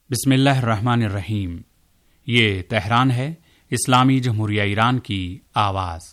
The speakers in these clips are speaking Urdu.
बिस्मिल्लाहिर्रहमानिर्रहीम। ये तेहरान है, इस्लामी जमहूरिया ईरान की आवाज़।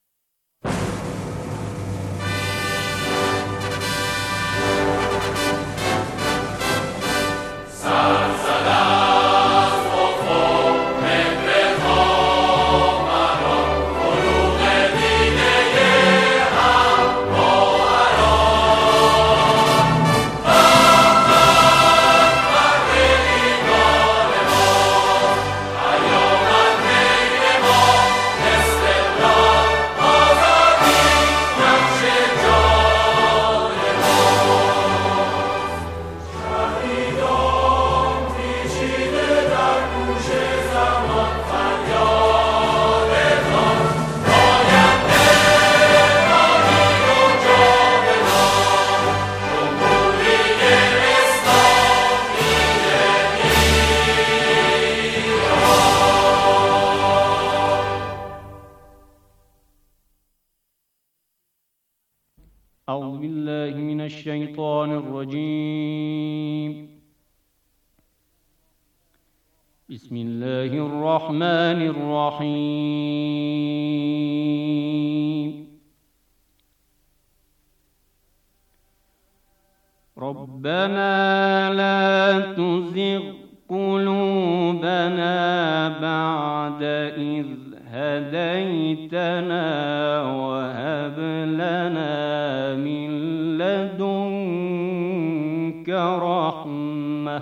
أعوذ بالله من الشيطان الرجيم. بسم الله الرحمن الرحيم. ربنا لا تزغ قلوبنا بعد إذ هديتنا وهب لنا من لدنك رحمة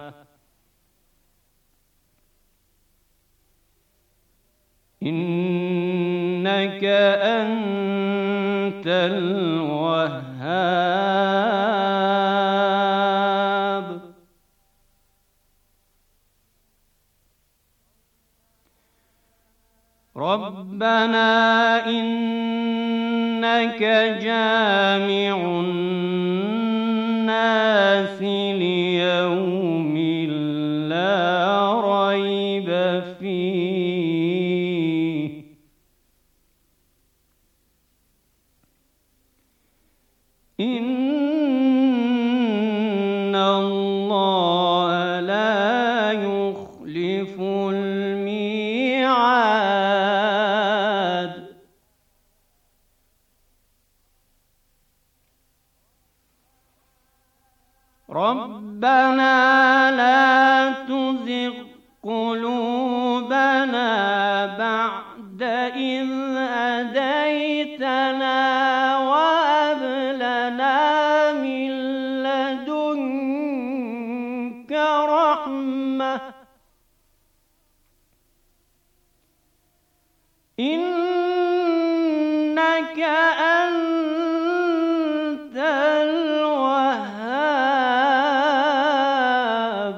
إنك أنت الوهاب. ربنا إنك جامع الناس ليوم لا ريب فيه إن الله لا يخلف الميعاد. ربنا لا تزغ قلوبنا بعد إذ هديتنا وهب لنا من لدنك رحمة إنك أنت الوهاب.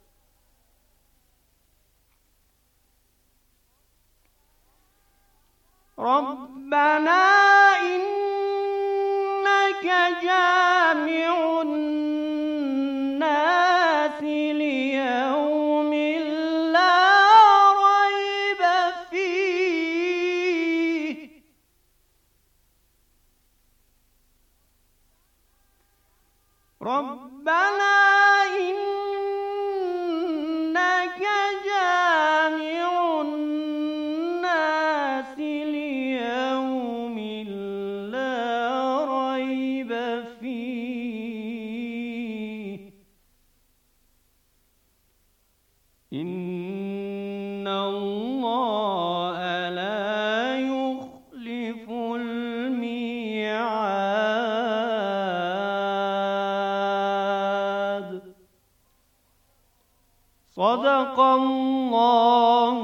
ربنا إنك جامع الناس ليوم لا ريب فيه ربنا إنك جامع الناس ليوم لا ريب فيه إن الله لا يخلف الميعاد. صدق الله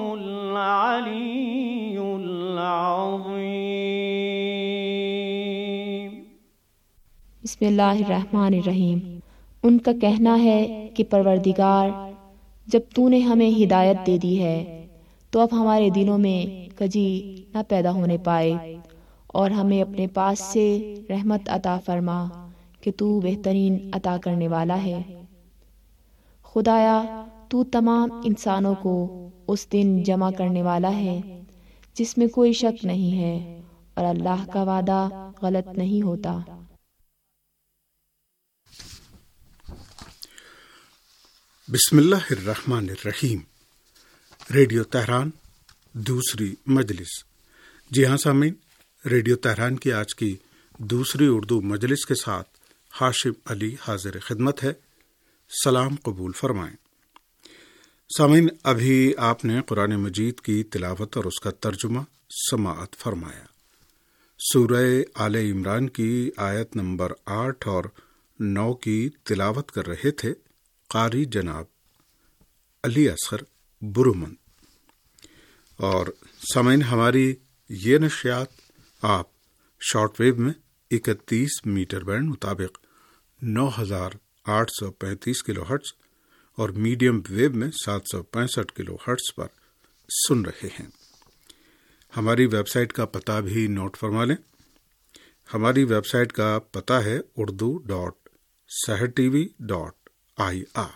العلي العظيم. बिस्मिल्लाहिर्रहमानिर्रहीम। उनका कहना है कि परवरदिगार, जब तूने हमें हिदायत दे दी है तो अब हमारे दिलों में कजी न पैदा होने पाए और हमें अपने पास से रहमत अता फरमा कि तू बेहतरीन अता करने वाला है। खुदाया, तू तमाम इंसानों को उस दिन जमा करने वाला है जिसमें कोई शक नहीं है और अल्लाह का वादा गलत नहीं होता। بسم اللہ الرحمن الرحیم۔ ریڈیو تہران دوسری مجلس۔ جی ہاں سامعین، ریڈیو تہران کی آج کی دوسری اردو مجلس کے ساتھ ہاشم علی حاضر خدمت ہے۔ سلام قبول فرمائیں۔ سامعین، ابھی آپ نے قرآن مجید کی تلاوت اور اس کا ترجمہ سماعت فرمایا۔ سورہ آل عمران کی آیت نمبر 8 اور 9 کی تلاوت کر رہے تھے قاری جناب علی اصغر برومند۔ اور سامعین، ہماری یہ نشریات آپ شارٹ ویو میں 31 میٹر بینڈ مطابق 9835 کلو ہرٹز اور میڈیم ویو میں 765 کلو ہرٹز پر سن رہے ہیں۔ ہماری ویب سائٹ کا پتہ بھی نوٹ فرما لیں۔ ہماری ویب سائٹ کا پتہ ہے urdu.sehrtv.ir۔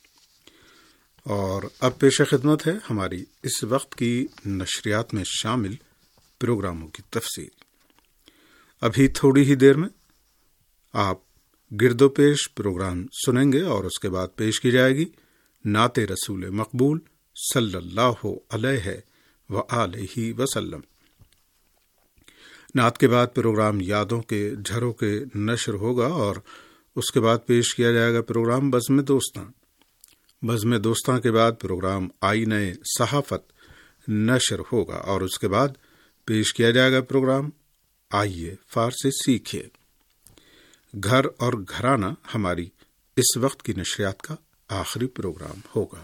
اور اب پیش خدمت ہے ہماری اس وقت کی نشریات میں شامل پروگراموں کی تفصیل۔ ابھی تھوڑی ہی دیر میں آپ گرد و پیش پروگرام سنیں گے اور اس کے بعد پیش کی جائے گی نعت رسول مقبول صلی اللہ علیہ وآلہ وسلم۔ نعت کے بعد پروگرام یادوں کے جھروں کے نشر ہوگا اور اس کے بعد پیش کیا جائے گا پروگرام بزم دوستاں۔ بزم دوستاں کے بعد پروگرام آئینہ صحافت نشر ہوگا اور اس کے بعد پیش کیا جائے گا پروگرام آئیے فارسی سیکھیے۔ گھر اور گھرانہ ہماری اس وقت کی نشریات کا آخری پروگرام ہوگا۔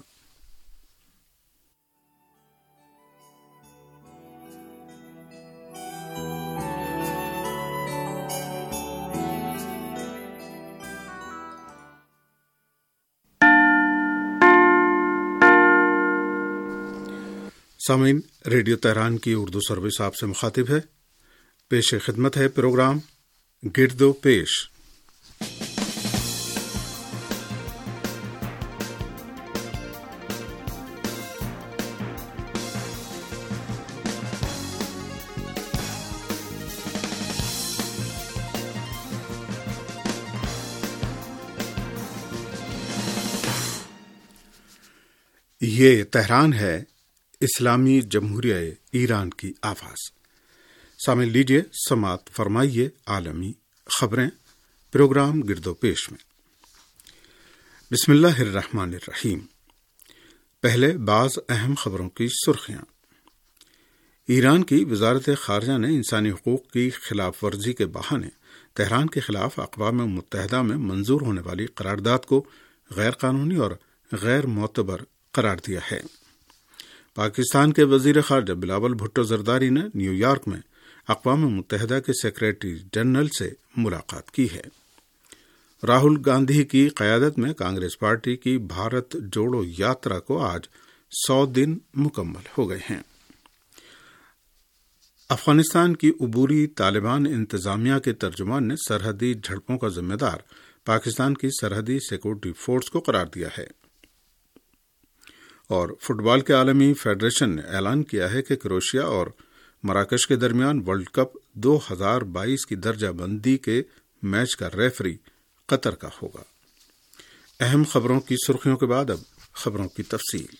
سامعین، ریڈیو تہران کی اردو سروس آپ سے مخاطب ہے۔ پیش خدمت ہے پروگرام گرد و پیش۔ یہ تہران ہے، اسلامی جمہوریہ ایران کی آواز۔ سامعین، لیجیے سماعت فرمائیے عالمی خبریں پروگرام گرد و پیش میں۔ بسم اللہ الرحمن الرحیم۔ پہلے بعض اہم خبروں کی سرخیاں۔ ایران کی وزارت خارجہ نے انسانی حقوق کی خلاف ورزی کے بہانے تہران کے خلاف اقوام متحدہ میں منظور ہونے والی قرارداد کو غیر قانونی اور غیر معتبر قرار دیا ہے۔ پاکستان کے وزیر خارجہ بلاول بھٹو زرداری نے نیو یارک میں اقوام متحدہ کے سیکریٹری جنرل سے ملاقات کی ہے۔ راہل گاندھی کی قیادت میں کانگریس پارٹی کی بھارت جوڑو یاترا کو آج 100 دن مکمل ہو گئے ہیں۔ افغانستان کی عبوری طالبان انتظامیہ کے ترجمان نے سرحدی جھڑپوں کا ذمہ دار پاکستان کی سرحدی سیکورٹی فورس کو قرار دیا ہے۔ اور فٹ بال کے عالمی فیڈریشن نے اعلان کیا ہے کہ کروشیا اور مراکش کے درمیان ورلڈ کپ 2022 کی درجہ بندی کے میچ کا ریفری قطر کا ہوگا۔ اہم خبروں کی سرخیوں کے بعد اب خبروں کی تفصیل۔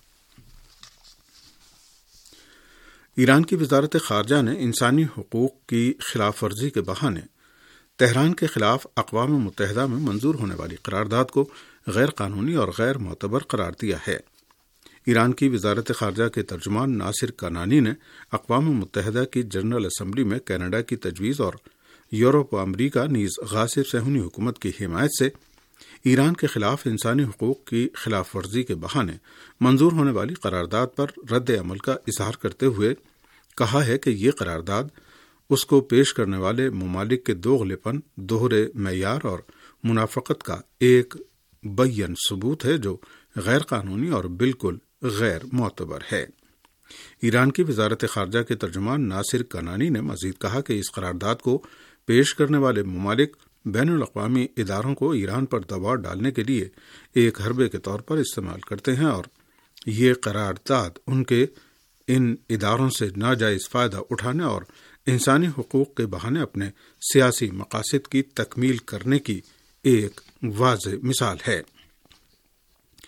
ایران کی وزارت خارجہ نے انسانی حقوق کی خلاف ورزی کے بہانے تہران کے خلاف اقوام متحدہ میں منظور ہونے والی قرارداد کو غیر قانونی اور غیر معتبر قرار دیا ہے۔ ایران کی وزارت خارجہ کے ترجمان ناصر کنانی نے اقوام متحدہ کی جنرل اسمبلی میں کینیڈا کی تجویز اور یورپ و امریکہ نیز غاصب صہیونی حکومت کی حمایت سے ایران کے خلاف انسانی حقوق کی خلاف ورزی کے بہانے منظور ہونے والی قرارداد پر رد عمل کا اظہار کرتے ہوئے کہا ہے کہ یہ قرارداد اس کو پیش کرنے والے ممالک کے دوغلے پن، دوہرے معیار اور منافقت کا ایک بیان ثبوت ہے جو غیر قانونی اور بالکل غیر معتبر ہے۔ ایران کی وزارت خارجہ کے ترجمان ناصر کنانی نے مزید کہا کہ اس قرارداد کو پیش کرنے والے ممالک بین الاقوامی اداروں کو ایران پر دباؤ ڈالنے کے لیے ایک حربے کے طور پر استعمال کرتے ہیں اور یہ قرارداد ان کے ان اداروں سے ناجائز فائدہ اٹھانے اور انسانی حقوق کے بہانے اپنے سیاسی مقاصد کی تکمیل کرنے کی ایک واضح مثال ہے۔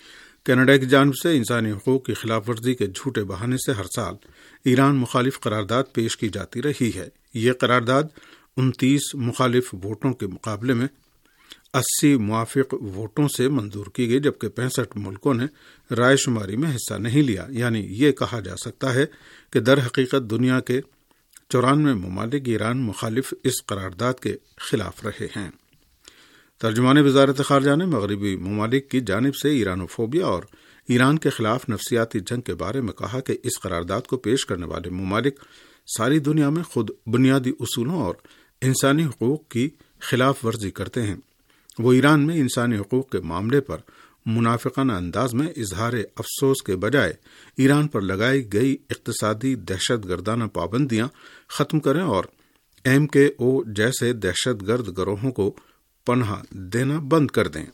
کینیڈا کی جانب سے انسانی حقوق کی خلاف ورزی کے جھوٹے بہانے سے ہر سال ایران مخالف قرارداد پیش کی جاتی رہی ہے۔ یہ قرارداد 29 مخالف ووٹوں کے مقابلے میں 80 موافق ووٹوں سے منظور کی گئی، جبکہ 65 ملکوں نے رائے شماری میں حصہ نہیں لیا۔ یعنی یہ کہا جا سکتا ہے کہ در حقیقت دنیا کے 94 ممالک ایران مخالف اس قرارداد کے خلاف رہے ہیں۔ ترجمان وزارت خارجہ نے مغربی ممالک کی جانب سے ایرانوفوبیا اور ایران کے خلاف نفسیاتی جنگ کے بارے میں کہا کہ اس قرارداد کو پیش کرنے والے ممالک ساری دنیا میں خود بنیادی اصولوں اور انسانی حقوق کی خلاف ورزی کرتے ہیں۔ وہ ایران میں انسانی حقوق کے معاملے پر منافقانہ انداز میں اظہار افسوس کے بجائے ایران پر لگائی گئی اقتصادی دہشت گردانہ پابندیاں ختم کریں اور MKO جیسے دہشت گرد گروہوں کو پناہ دینا بند کر دیں۔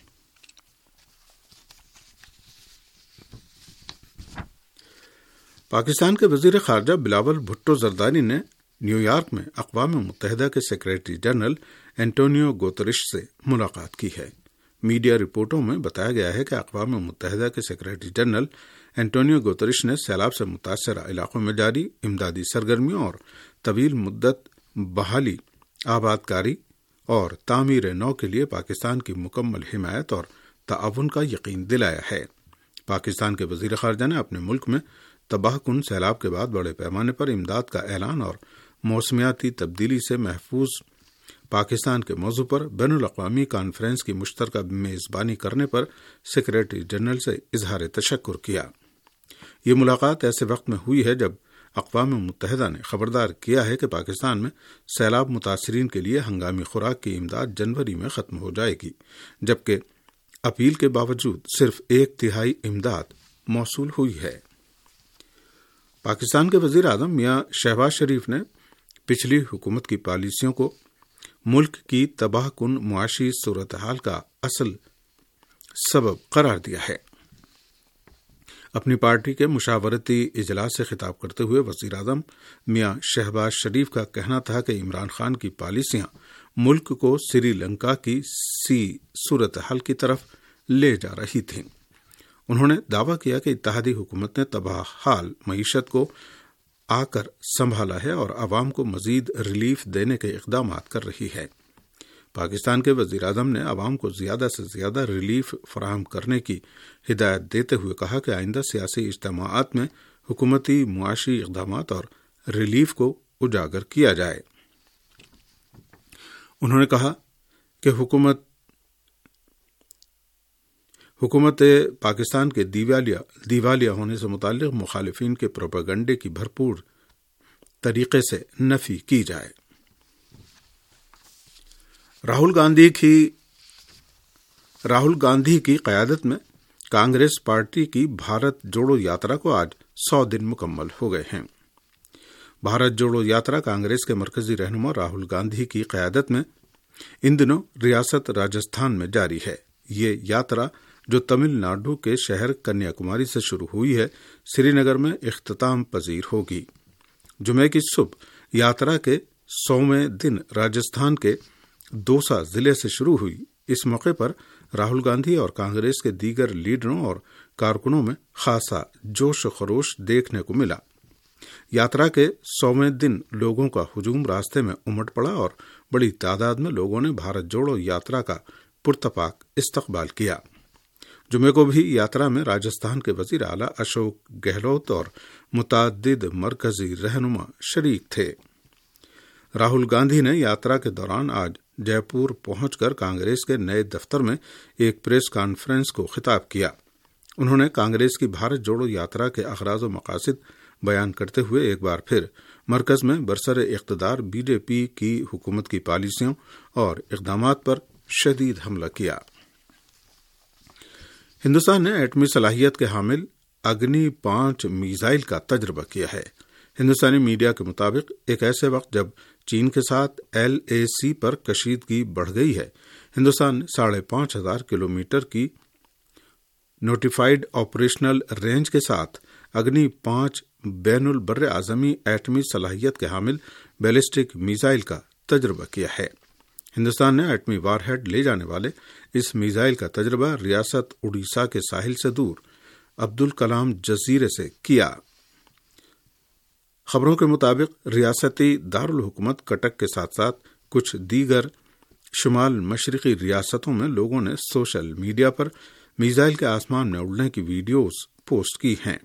پاکستان کے وزیر خارجہ بلاول بھٹو زرداری نے نیو یارک میں اقوام متحدہ کے سیکریٹری جنرل اینٹونیو گوتریش سے ملاقات کی ہے۔ میڈیا رپورٹوں میں بتایا گیا ہے کہ اقوام متحدہ کے سیکریٹری جنرل اینٹونیو گوتریش نے سیلاب سے متاثرہ علاقوں میں جاری امدادی سرگرمیوں اور طویل مدت بحالی، آباد کاری اور تعمیر نو کے لیے پاکستان کی مکمل حمایت اور تعاون کا یقین دلایا ہے۔ پاکستان کے وزیر خارجہ نے اپنے ملک میں تباہ کن سیلاب کے بعد بڑے پیمانے پر امداد کا اعلان اور موسمیاتی تبدیلی سے محفوظ پاکستان کے موضوع پر بین الاقوامی کانفرنس کی مشترکہ میزبانی کرنے پر سیکریٹری جنرل سے اظہار تشکر کیا۔ یہ ملاقات ایسے وقت میں ہوئی ہے جب اقوام متحدہ نے خبردار کیا ہے کہ پاکستان میں سیلاب متاثرین کے لیے ہنگامی خوراک کی امداد جنوری میں ختم ہو جائے گی، جبکہ اپیل کے باوجود صرف 1/3 امداد موصول ہوئی ہے۔ پاکستان کے وزیر اعظم میاں شہباز شریف نے پچھلی حکومت کی پالیسیوں کو ملک کی تباہ کن معاشی صورتحال کا اصل سبب قرار دیا ہے۔ اپنی پارٹی کے مشاورتی اجلاس سے خطاب کرتے ہوئے وزیر اعظم میاں شہباز شریف کا کہنا تھا کہ عمران خان کی پالیسیاں ملک کو سری لنکا کی صورتحال کی طرف لے جا رہی تھیں۔ انہوں نے دعویٰ کیا کہ اتحادی حکومت نے تباہ حال معیشت کو آ کر سنبھالا ہے اور عوام کو مزید ریلیف دینے کے اقدامات کر رہی ہے۔ پاکستان کے وزیر اعظم نے عوام کو زیادہ سے زیادہ ریلیف فراہم کرنے کی ہدایت دیتے ہوئے کہا کہ آئندہ سیاسی اجتماعات میں حکومتی معاشی اقدامات اور ریلیف کو اجاگر کیا جائے۔ انہوں نے کہا کہ حکومت پاکستان کے دیوالیہ ہونے سے متعلق مخالفین کے پروپیگنڈے کی بھرپور طریقے سے نفی کی جائے۔ راہل گاندھی کی قیادت میں کانگریس پارٹی کی بھارت جوڑو یاترا کو آج 100 دن مکمل ہو گئے ہیں۔ بھارت جوڑو یاترا کانگریس کے مرکزی رہنما راہل گاندھی کی قیادت میں ان دنوں ریاست راجستھان میں جاری ہے۔ یہ یاترا جو تمل ناڈو کے شہر کنیا کماری سے شروع ہوئی ہے، سری نگر میں اختتام پذیر ہوگی۔ جمعے کی صبح یاترا کے 100ویں دن راجستھان کے دوسا ضلع سے شروع ہوئی۔ اس موقع پر راہل گاندھی اور کانگریس کے دیگر لیڈروں اور کارکنوں میں خاصا جوش و خروش دیکھنے کو ملا۔ یاترا کے 100ویں دن لوگوں کا ہجوم راستے میں امٹ پڑا اور بڑی تعداد میں لوگوں نے بھارت جوڑو یاترا کا پرتپاک استقبال کیا۔ جمعے کو بھی یاترا میں راجستھان کے وزیر اعلیٰ اشوک گہلوت اور متعدد مرکزی رہنما شریک تھے۔ راہل گاندھی نے یاترا کے دوران آج جے پور پہنچ کر کانگریس کے نئے دفتر میں ایک پریس کانفرنس کو خطاب کیا۔ انہوں نے کانگریس کی بھارت جوڑو یاترا کے اغراض و مقاصد بیان کرتے ہوئے ایک بار پھر مرکز میں برسر اقتدار BJP کی حکومت کی پالیسیوں اور اقدامات پر شدید حملہ کیا۔ ہندوستان نے ایٹمی صلاحیت کے حامل اگنی 5 میزائل کا تجربہ کیا ہے۔ ہندوستانی میڈیا کے مطابق ایک ایسے وقت جب چین کے ساتھ LAC پر کشیدگی بڑھ گئی ہے، ہندوستان نے 5,500 کلومیٹر کی نوٹیفائڈ آپریشنل رینج کے ساتھ اگنی 5 بین البر اعظمی ایٹمی صلاحیت کے حامل بیلسٹک میزائل کا تجربہ کیا ہے۔ ہندوستان نے ایٹمی وار ہیڈ لے جانے والے اس میزائل کا تجربہ ریاست اڈیشہ کے ساحل سے دور عبدالکلام جزیرے سے کیا۔ خبروں کے مطابق ریاستی دارالحکومت کٹک کے ساتھ ساتھ کچھ دیگر شمال مشرقی ریاستوں میں لوگوں نے سوشل میڈیا پر میزائل کے آسمان میں اڑنے کی ویڈیوز پوسٹ کی ہیں۔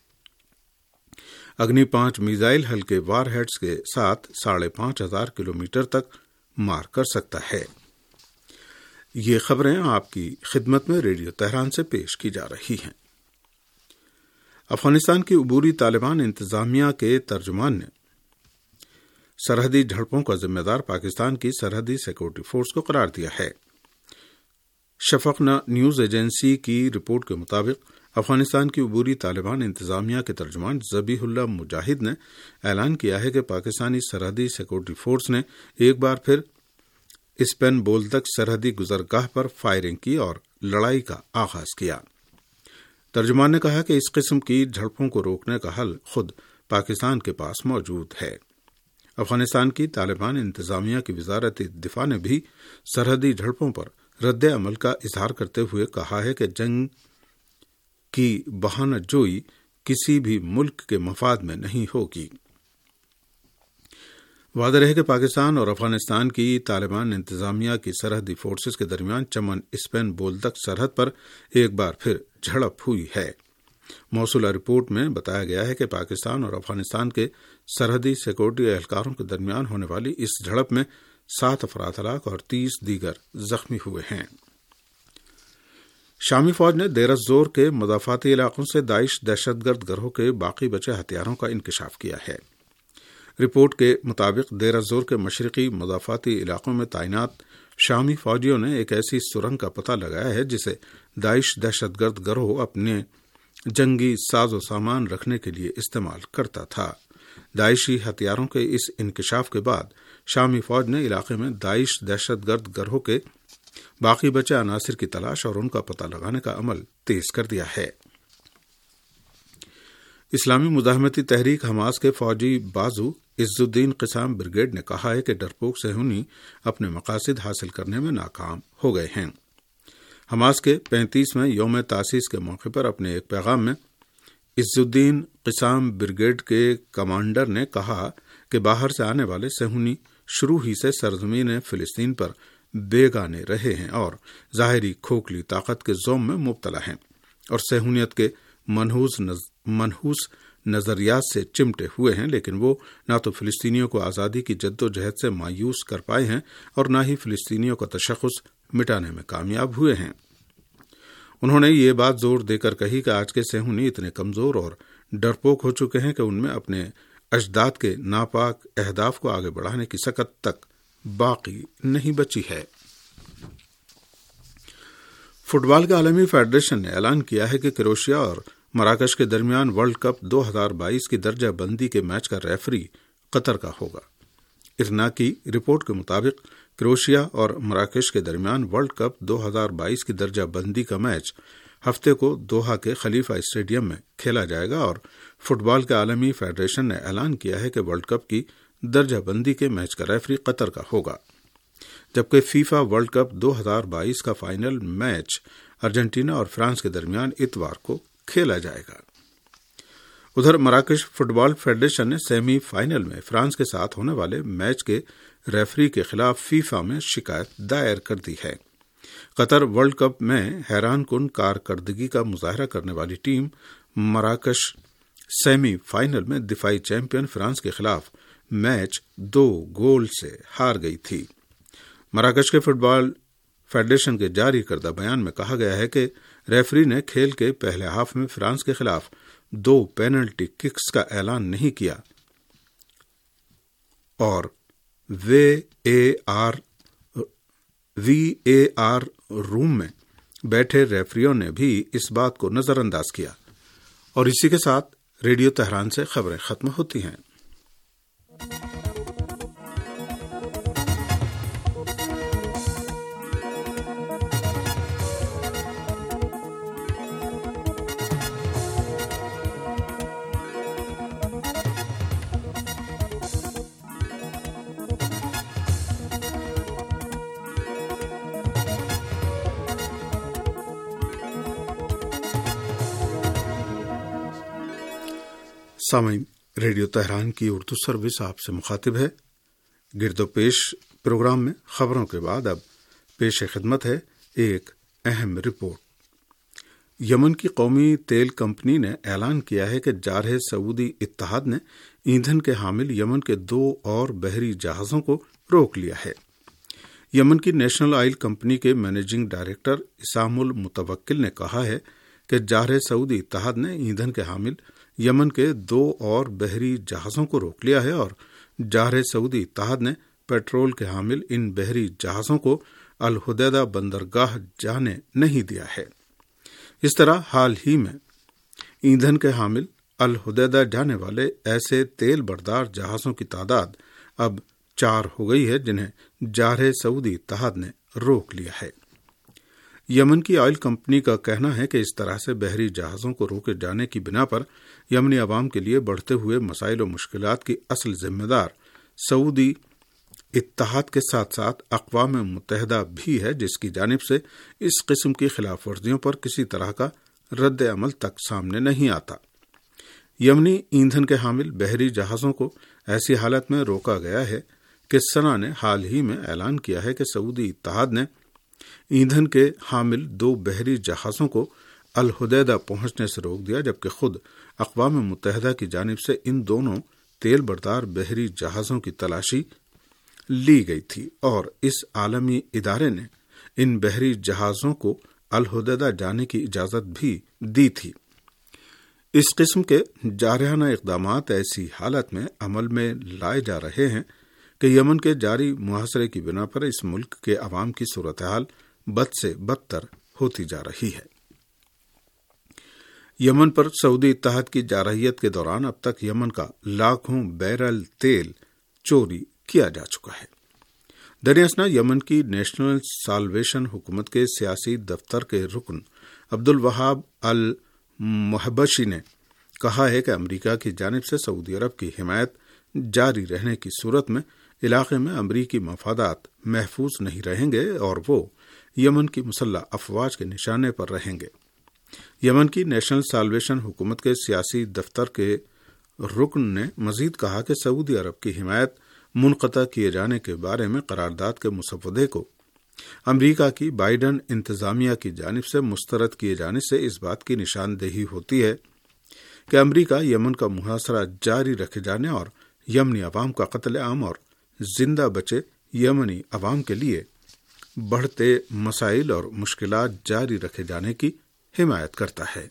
اگنی 5 میزائل ہلکے وار ہیڈز کے ساتھ 5,500 کلومیٹر تک مار کر سکتا ہے۔ یہ خبریں آپ کی خدمت میں ریڈیو تہران سے پیش کی جا رہی ہیں۔ افغانستان کی عبوری طالبان انتظامیہ کے ترجمان نے سرحدی جھڑپوں کا ذمہ دار پاکستان کی سرحدی سیکورٹی فورس کو قرار دیا ہے۔ شفق نیوز ایجنسی کی رپورٹ کے مطابق افغانستان کی عبوری طالبان انتظامیہ کے ترجمان ذبیح اللہ مجاہد نے اعلان کیا ہے کہ پاکستانی سرحدی سیکورٹی فورس نے ایک بار پھر اسپین بولدک سرحدی گزرگاہ پر فائرنگ کی اور لڑائی کا آغاز کیا۔ ترجمان نے کہا کہ اس قسم کی جھڑپوں کو روکنے کا حل خود پاکستان کے پاس موجود ہے۔ افغانستان کی طالبان انتظامیہ کی وزارت دفاع نے بھی سرحدی جھڑپوں پر رد عمل کا اظہار کرتے ہوئے کہا ہے کہ جنگ کی بہانہ جوئی کسی بھی ملک کے مفاد میں نہیں ہوگی۔ واضح رہے کہ پاکستان اور افغانستان کی طالبان انتظامیہ کی سرحدی فورسز کے درمیان چمن اسپین بولدک سرحد پر ایک بار پھر جھڑپ ہوئی ہے۔ موصولہ رپورٹ میں بتایا گیا ہے کہ پاکستان اور افغانستان کے سرحدی سیکورٹی اہلکاروں کے درمیان ہونے والی اس جھڑپ میں 7 افراد ہلاک اور 30 دیگر زخمی ہوئے ہیں۔ شامی فوج نے دیر الزور کے مضافاتی علاقوں سے داعش دہشت گرد گروہ کے باقی بچے ہتھیاروں کا انکشاف کیا ہے۔ رپورٹ کے مطابق دیر الزور کے مشرقی مضافاتی علاقوں میں تعینات شامی فوجیوں نے ایک ایسی سرنگ کا پتہ لگایا ہے جسے داعش دہشت گرد گروہ اپنے جنگی ساز و سامان رکھنے کے لیے استعمال کرتا تھا۔ داعشی ہتھیاروں کے اس انکشاف کے بعد شامی فوج نے علاقے میں داعش دہشت گرد گروہ کے باقی بچے عناصر کی تلاش اور ان کا پتہ لگانے کا عمل تیز کر دیا ہے۔ اسلامی مزاحمتی تحریک حماس کے فوجی بازو عز الدین قسام بریگیڈ نے کہا ہے کہ ڈرپوک صہیونی اپنے مقاصد حاصل کرنے میں ناکام ہو گئے ہیں۔ حماس کے 35ویں یوم تاسیس کے موقع پر اپنے ایک پیغام میں عز الدین قسام بریگیڈ کے کمانڈر نے کہا کہ باہر سے آنے والے صہیونی شروع ہی سے سرزمین فلسطین پر بیگانے رہے ہیں اور ظاہری کھوکھلی طاقت کے زوم میں مبتلا ہیں اور صہیونیت کے منحوس نظریات سے چمٹے ہوئے ہیں، لیکن وہ نہ تو فلسطینیوں کو آزادی کی جد و جہد سے مایوس کر پائے ہیں اور نہ ہی فلسطینیوں کا تشخص مٹانے میں کامیاب ہوئے ہیں۔ انہوں نے یہ بات زور دے کر کہی کہ آج کے صہیونی اتنے کمزور اور ڈرپوک ہو چکے ہیں کہ ان میں اپنے اجداد کے ناپاک اہداف کو آگے بڑھانے کی سکت تک باقی نہیں بچی ہے۔ فٹ بال کے عالمی فیڈریشن نے اعلان کیا ہے کہ کروشیا اور مراکش کے درمیان ورلڈ کپ 2022 کی درجہ بندی کے میچ کا ریفری قطر کا ہوگا۔ ارنا کی رپورٹ کے مطابق کروشیا اور مراکش کے درمیان ورلڈ کپ 2022 کی درجہ بندی کا میچ ہفتے کو دوحہ کے خلیفہ اسٹیڈیم میں کھیلا جائے گا اور فٹ بال کے عالمی فیڈریشن نے اعلان کیا ہے کہ ورلڈ کپ کی درجہ بندی کے میچ کا ریفری قطر کا ہوگا، جبکہ فیفا ورلڈ کپ 2022 کا فائنل میچ ارجنٹینا اور فرانس کے درمیان اتوار کو کھیلا جائے گا۔ ادھر مراکش فٹ بال فیڈریشن نے سیمی فائنل میں فرانس کے ساتھ ہونے والے میچ کے ریفری کے خلاف فیفا میں شکایت دائر کر دی ہے۔ قطر ورلڈ کپ میں حیران کن کارکردگی کا مظاہرہ کرنے والی ٹیم مراکش سیمی فائنل میں دفاعی چیمپئن فرانس کے خلاف میچ 2 گول سے ہار گئی تھی۔ مراکش کے فٹ بال فیڈریشن کے جاری کردہ بیان میں کہا گیا ہے کہ ریفری نے کھیل کے پہلے ہاف میں فرانس کے خلاف 2 پینلٹی ککس کا اعلان نہیں کیا اور وی اے آر روم میں بیٹھے ریفریوں نے بھی اس بات کو نظر انداز کیا۔ اور اسی کے ساتھ ریڈیو تہران سے خبریں ختم ہوتی ہیں۔ سامعین، ریڈیو تہران کی اردو سروس آپ سے مخاطب ہے۔ گرد و پیش پروگرام میں خبروں کے بعد اب پیش خدمت ہے ایک اہم رپورٹ۔ یمن کی قومی تیل کمپنی نے اعلان کیا ہے کہ جارحِ سعودی اتحاد نے ایندھن کے حامل یمن کے 2 اور بحری جہازوں کو روک لیا ہے۔ یمن کی نیشنل آئل کمپنی کے مینیجنگ ڈائریکٹر اسام المتوکل نے کہا ہے کہ جارحِ سعودی اتحاد نے ایندھن کے حامل یمن کے 2 اور بحری جہازوں کو روک لیا ہے اور جارحِ سعودی اتحاد نے پیٹرول کے حامل ان بحری جہازوں کو الحدیدہ بندرگاہ جانے نہیں دیا ہے۔ اس طرح حال ہی میں ایندھن کے حامل الحدیدہ جانے والے ایسے تیل بردار جہازوں کی تعداد اب 4 ہو گئی ہے جنہیں جارحِ سعودی اتحاد نے روک لیا ہے۔ یمن کی آئل کمپنی کا کہنا ہے کہ اس طرح سے بحری جہازوں کو روکے جانے کی بنا پر یمنی عوام کے لیے بڑھتے ہوئے مسائل و مشکلات کی اصل ذمہ دار سعودی اتحاد کے ساتھ ساتھ اقوام متحدہ بھی ہے، جس کی جانب سے اس قسم کی خلاف ورزیوں پر کسی طرح کا رد عمل تک سامنے نہیں آتا۔ یمنی ایندھن کے حامل بحری جہازوں کو ایسی حالت میں روکا گیا ہے کہ سنا نے حال ہی میں اعلان کیا ہے کہ سعودی اتحاد نے ایندھن کے حامل 2 بحری جہازوں کو الحدیدہ پہنچنے سے روک دیا، جبکہ خود اقوام متحدہ کی جانب سے ان دونوں تیل بردار بحری جہازوں کی تلاشی لی گئی تھی اور اس عالمی ادارے نے ان بحری جہازوں کو الحدیدہ جانے کی اجازت بھی دی تھی۔ اس قسم کے جارحانہ اقدامات ایسی حالت میں عمل میں لائے جا رہے ہیں کہ یمن کے جاری محاصرے کی بنا پر اس ملک کے عوام کی صورتحال بد سے بدتر ہوتی جا رہی ہے۔ یمن پر سعودی اتحاد کی جارحیت کے دوران اب تک یمن کا لاکھوں بیرل تیل چوری کیا جا چکا ہے۔ دریاسنا یمن کی نیشنل سالویشن حکومت کے سیاسی دفتر کے رکن عبدالوہاب المحبشی نے کہا ہے کہ امریکہ کی جانب سے سعودی عرب کی حمایت جاری رہنے کی صورت میں علاقے میں امریکی مفادات محفوظ نہیں رہیں گے اور وہ یمن کی مسلح افواج کے نشانے پر رہیں گے۔ یمن کی نیشنل سالویشن حکومت کے سیاسی دفتر کے رکن نے مزید کہا کہ سعودی عرب کی حمایت منقطع کیے جانے کے بارے میں قرارداد کے مسودے کو امریکہ کی بائیڈن انتظامیہ کی جانب سے مسترد کیے جانے سے اس بات کی نشاندہی ہوتی ہے کہ امریکہ یمن کا محاصرہ جاری رکھے جانے اور یمنی عوام کا قتل عام اور زندہ بچے یمنی عوام کے لیے بڑھتے مسائل اور مشکلات جاری رکھے جانے کی حمایت کرتا ہے۔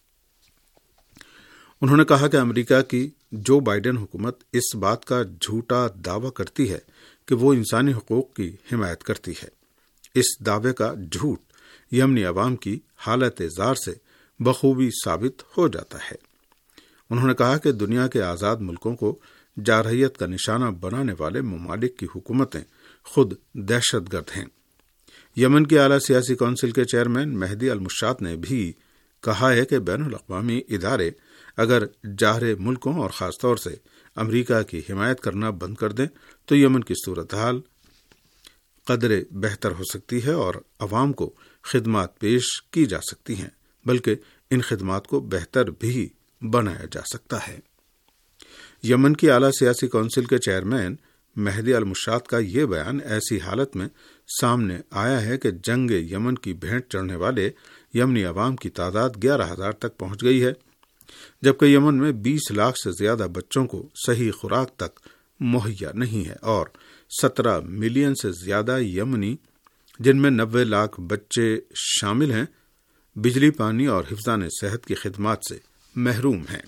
انہوں نے کہا کہ امریکہ کی جو بائیڈن حکومت اس بات کا جھوٹا دعویٰ کرتی ہے کہ وہ انسانی حقوق کی حمایت کرتی ہے، اس دعوے کا جھوٹ یمنی عوام کی حالت زار سے بخوبی ثابت ہو جاتا ہے۔ انہوں نے کہا کہ دنیا کے آزاد ملکوں کو جارحیت کا نشانہ بنانے والے ممالک کی حکومتیں خود دہشت گرد ہیں۔ یمن کی اعلیٰ سیاسی کونسل کے چیئرمین مہدی المشات نے بھی کہا ہے کہ بین الاقوامی ادارے اگر جارح ملکوں اور خاص طور سے امریکہ کی حمایت کرنا بند کر دیں تو یمن کی صورتحال قدرے بہتر ہو سکتی ہے اور عوام کو خدمات پیش کی جا سکتی ہیں، بلکہ ان خدمات کو بہتر بھی بنایا جا سکتا ہے۔ یمن کی اعلیٰ سیاسی کونسل کے چیئرمین مہدی المشات کا یہ بیان ایسی حالت میں سامنے آیا ہے کہ جنگ یمن کی بھینٹ چڑھنے والے یمنی عوام کی تعداد 11,000 تک پہنچ گئی ہے، جبکہ یمن میں 20 لاکھ سے زیادہ بچوں کو صحیح خوراک تک مہیا نہیں ہے اور 17 ملین سے زیادہ یمنی، جن میں 90 لاکھ بچے شامل ہیں، بجلی، پانی اور حفظان صحت کی خدمات سے محروم ہیں۔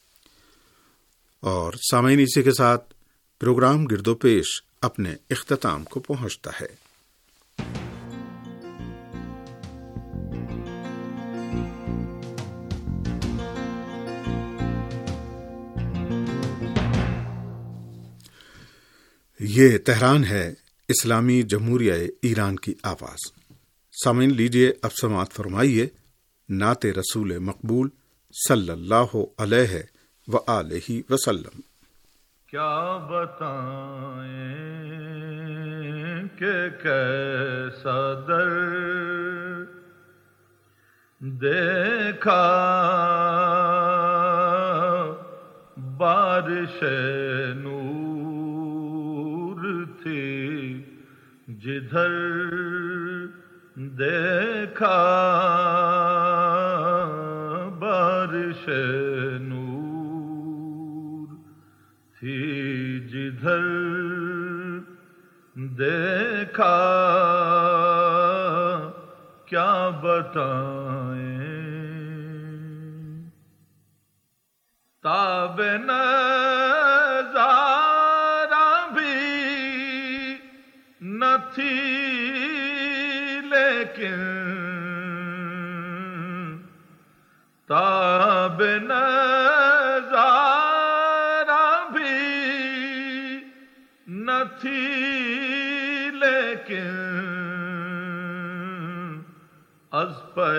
اور سامعین، اسی کے ساتھ پروگرام گرد و پیش اپنے اختتام کو پہنچتا ہے۔ یہ تہران ہے، اسلامی جمہوریہ ایران کی آواز۔ سامعین، لیجیے اب سماعت فرمائیے نعت رسول مقبول صلی اللہ علیہ وآلہ وسلم۔ کیا بتائیں کہ کیسا در دیکھا بارش نور تھی جدھر دیکھا بارش نور تھی جدھر دیکھا کیا بتائیں تاب نظارہ بھی نہ تھی لیکن تاب نظارہ بھی نہ تھی لیکن از پہ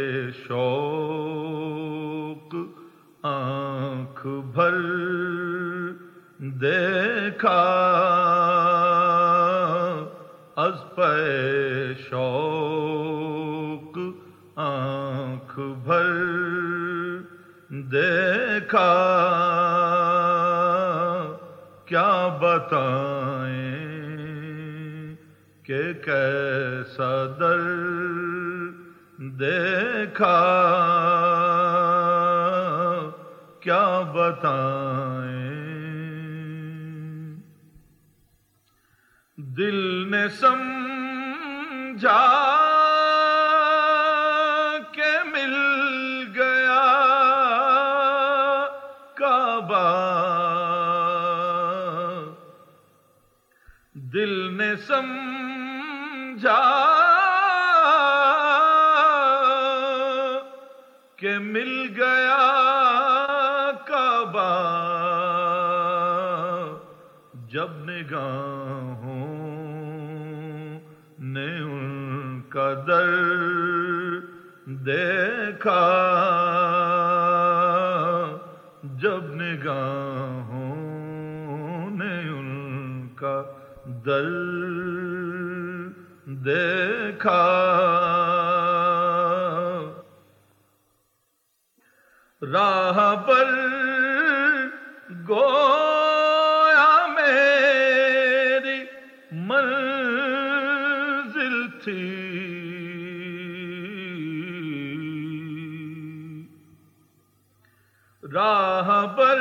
شوق آنکھ بھر دیکھا از پہ شوق آنکھ بھر دیکھا کیا بتائیں کہ کیسا در دیکھا کیا بتائیں دل نے سمجھا کہ مل گیا کعبہ دل نے سمجھا کہ مل گیا کعبہ جب نگاہوں نے ان کا در دیکھا جب نگاہوں نے ان کا در دیکھا راہ پر گویا میری منزل تھی راہ پر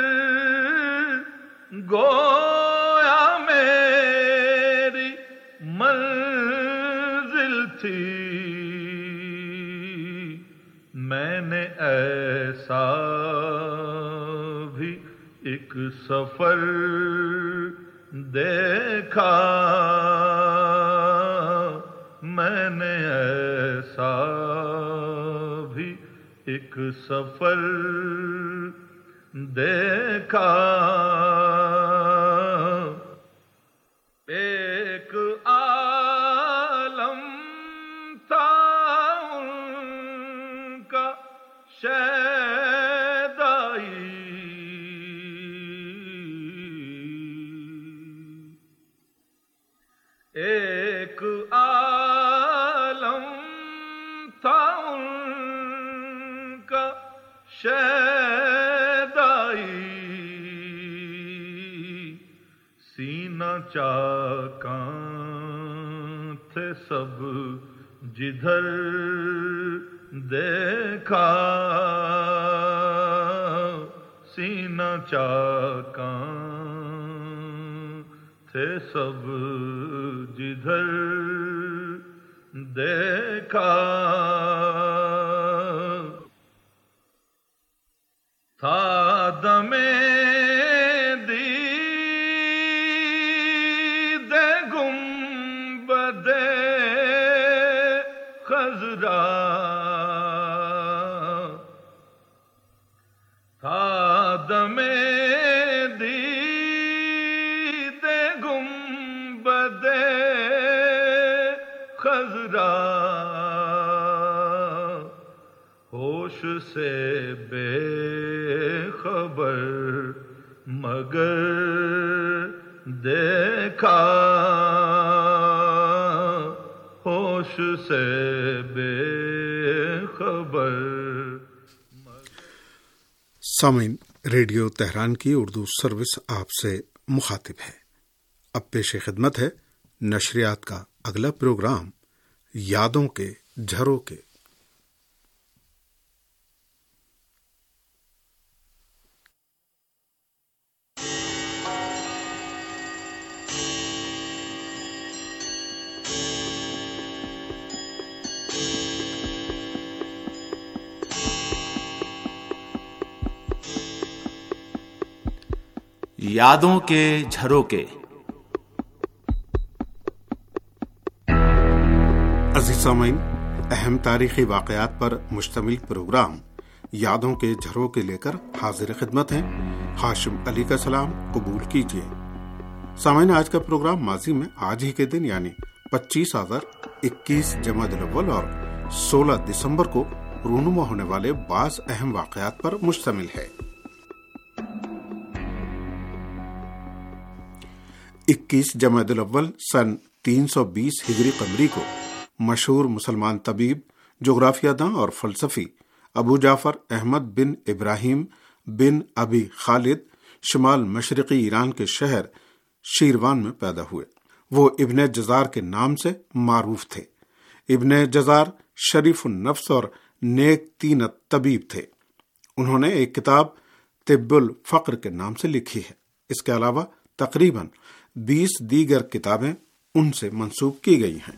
گویا میری منزل تھی میں نے ایسا بھی ایک سفر دیکھا میں نے ایسا بھی ایک سفر دیکھا ایک عالم تھا ان کا شیدائی ایک عالم تھا ان کا شیدائی سینہ چاکاں تھے سب جدھر دیکھا سینہ چاکاں تھے سب جدھر دیکھا تھا دمے خضرا تھا دمے دید گنبد خضرا ہوش سے بے خبر مگر دیکھا ہوش سے بے خبر. سامعین، ریڈیو تہران کی اردو سروس آپ سے مخاطب ہے۔ اب پیش خدمت ہے نشریات کا اگلا پروگرام یادوں کے جھروکے۔ یادوں کے جھروکے۔ عزیز سامعین، اہم تاریخی واقعات پر مشتمل پروگرام یادوں کے جھروکے لے کر حاضر خدمت ہیں۔ ہاشم علی کا سلام قبول کیجیے۔ سامعین، آج کا پروگرام ماضی میں آج ہی کے دن یعنی 25 آذر، 21 جمادی الاول اور 16 دسمبر کو رونما ہونے والے بعض اہم واقعات پر مشتمل ہے۔ 21 جمادی الاول سن 320 ہجری قمری کو مشہور مسلمان طبیب، جغرافیہ داں اور فلسفی ابو جعفر احمد بن ابراہیم بن ابی خالد شمال مشرقی ایران کے شہر شیروان میں پیدا ہوئے۔ وہ ابن جزار کے نام سے معروف تھے۔ ابن جزار شریف النفس اور نیک طینت طبیب تھے۔ انہوں نے ایک کتاب طب الفقر کے نام سے لکھی ہے۔ اس کے علاوہ تقریباً 20 دیگر کتابیں ان سے منسوب کی گئی ہیں۔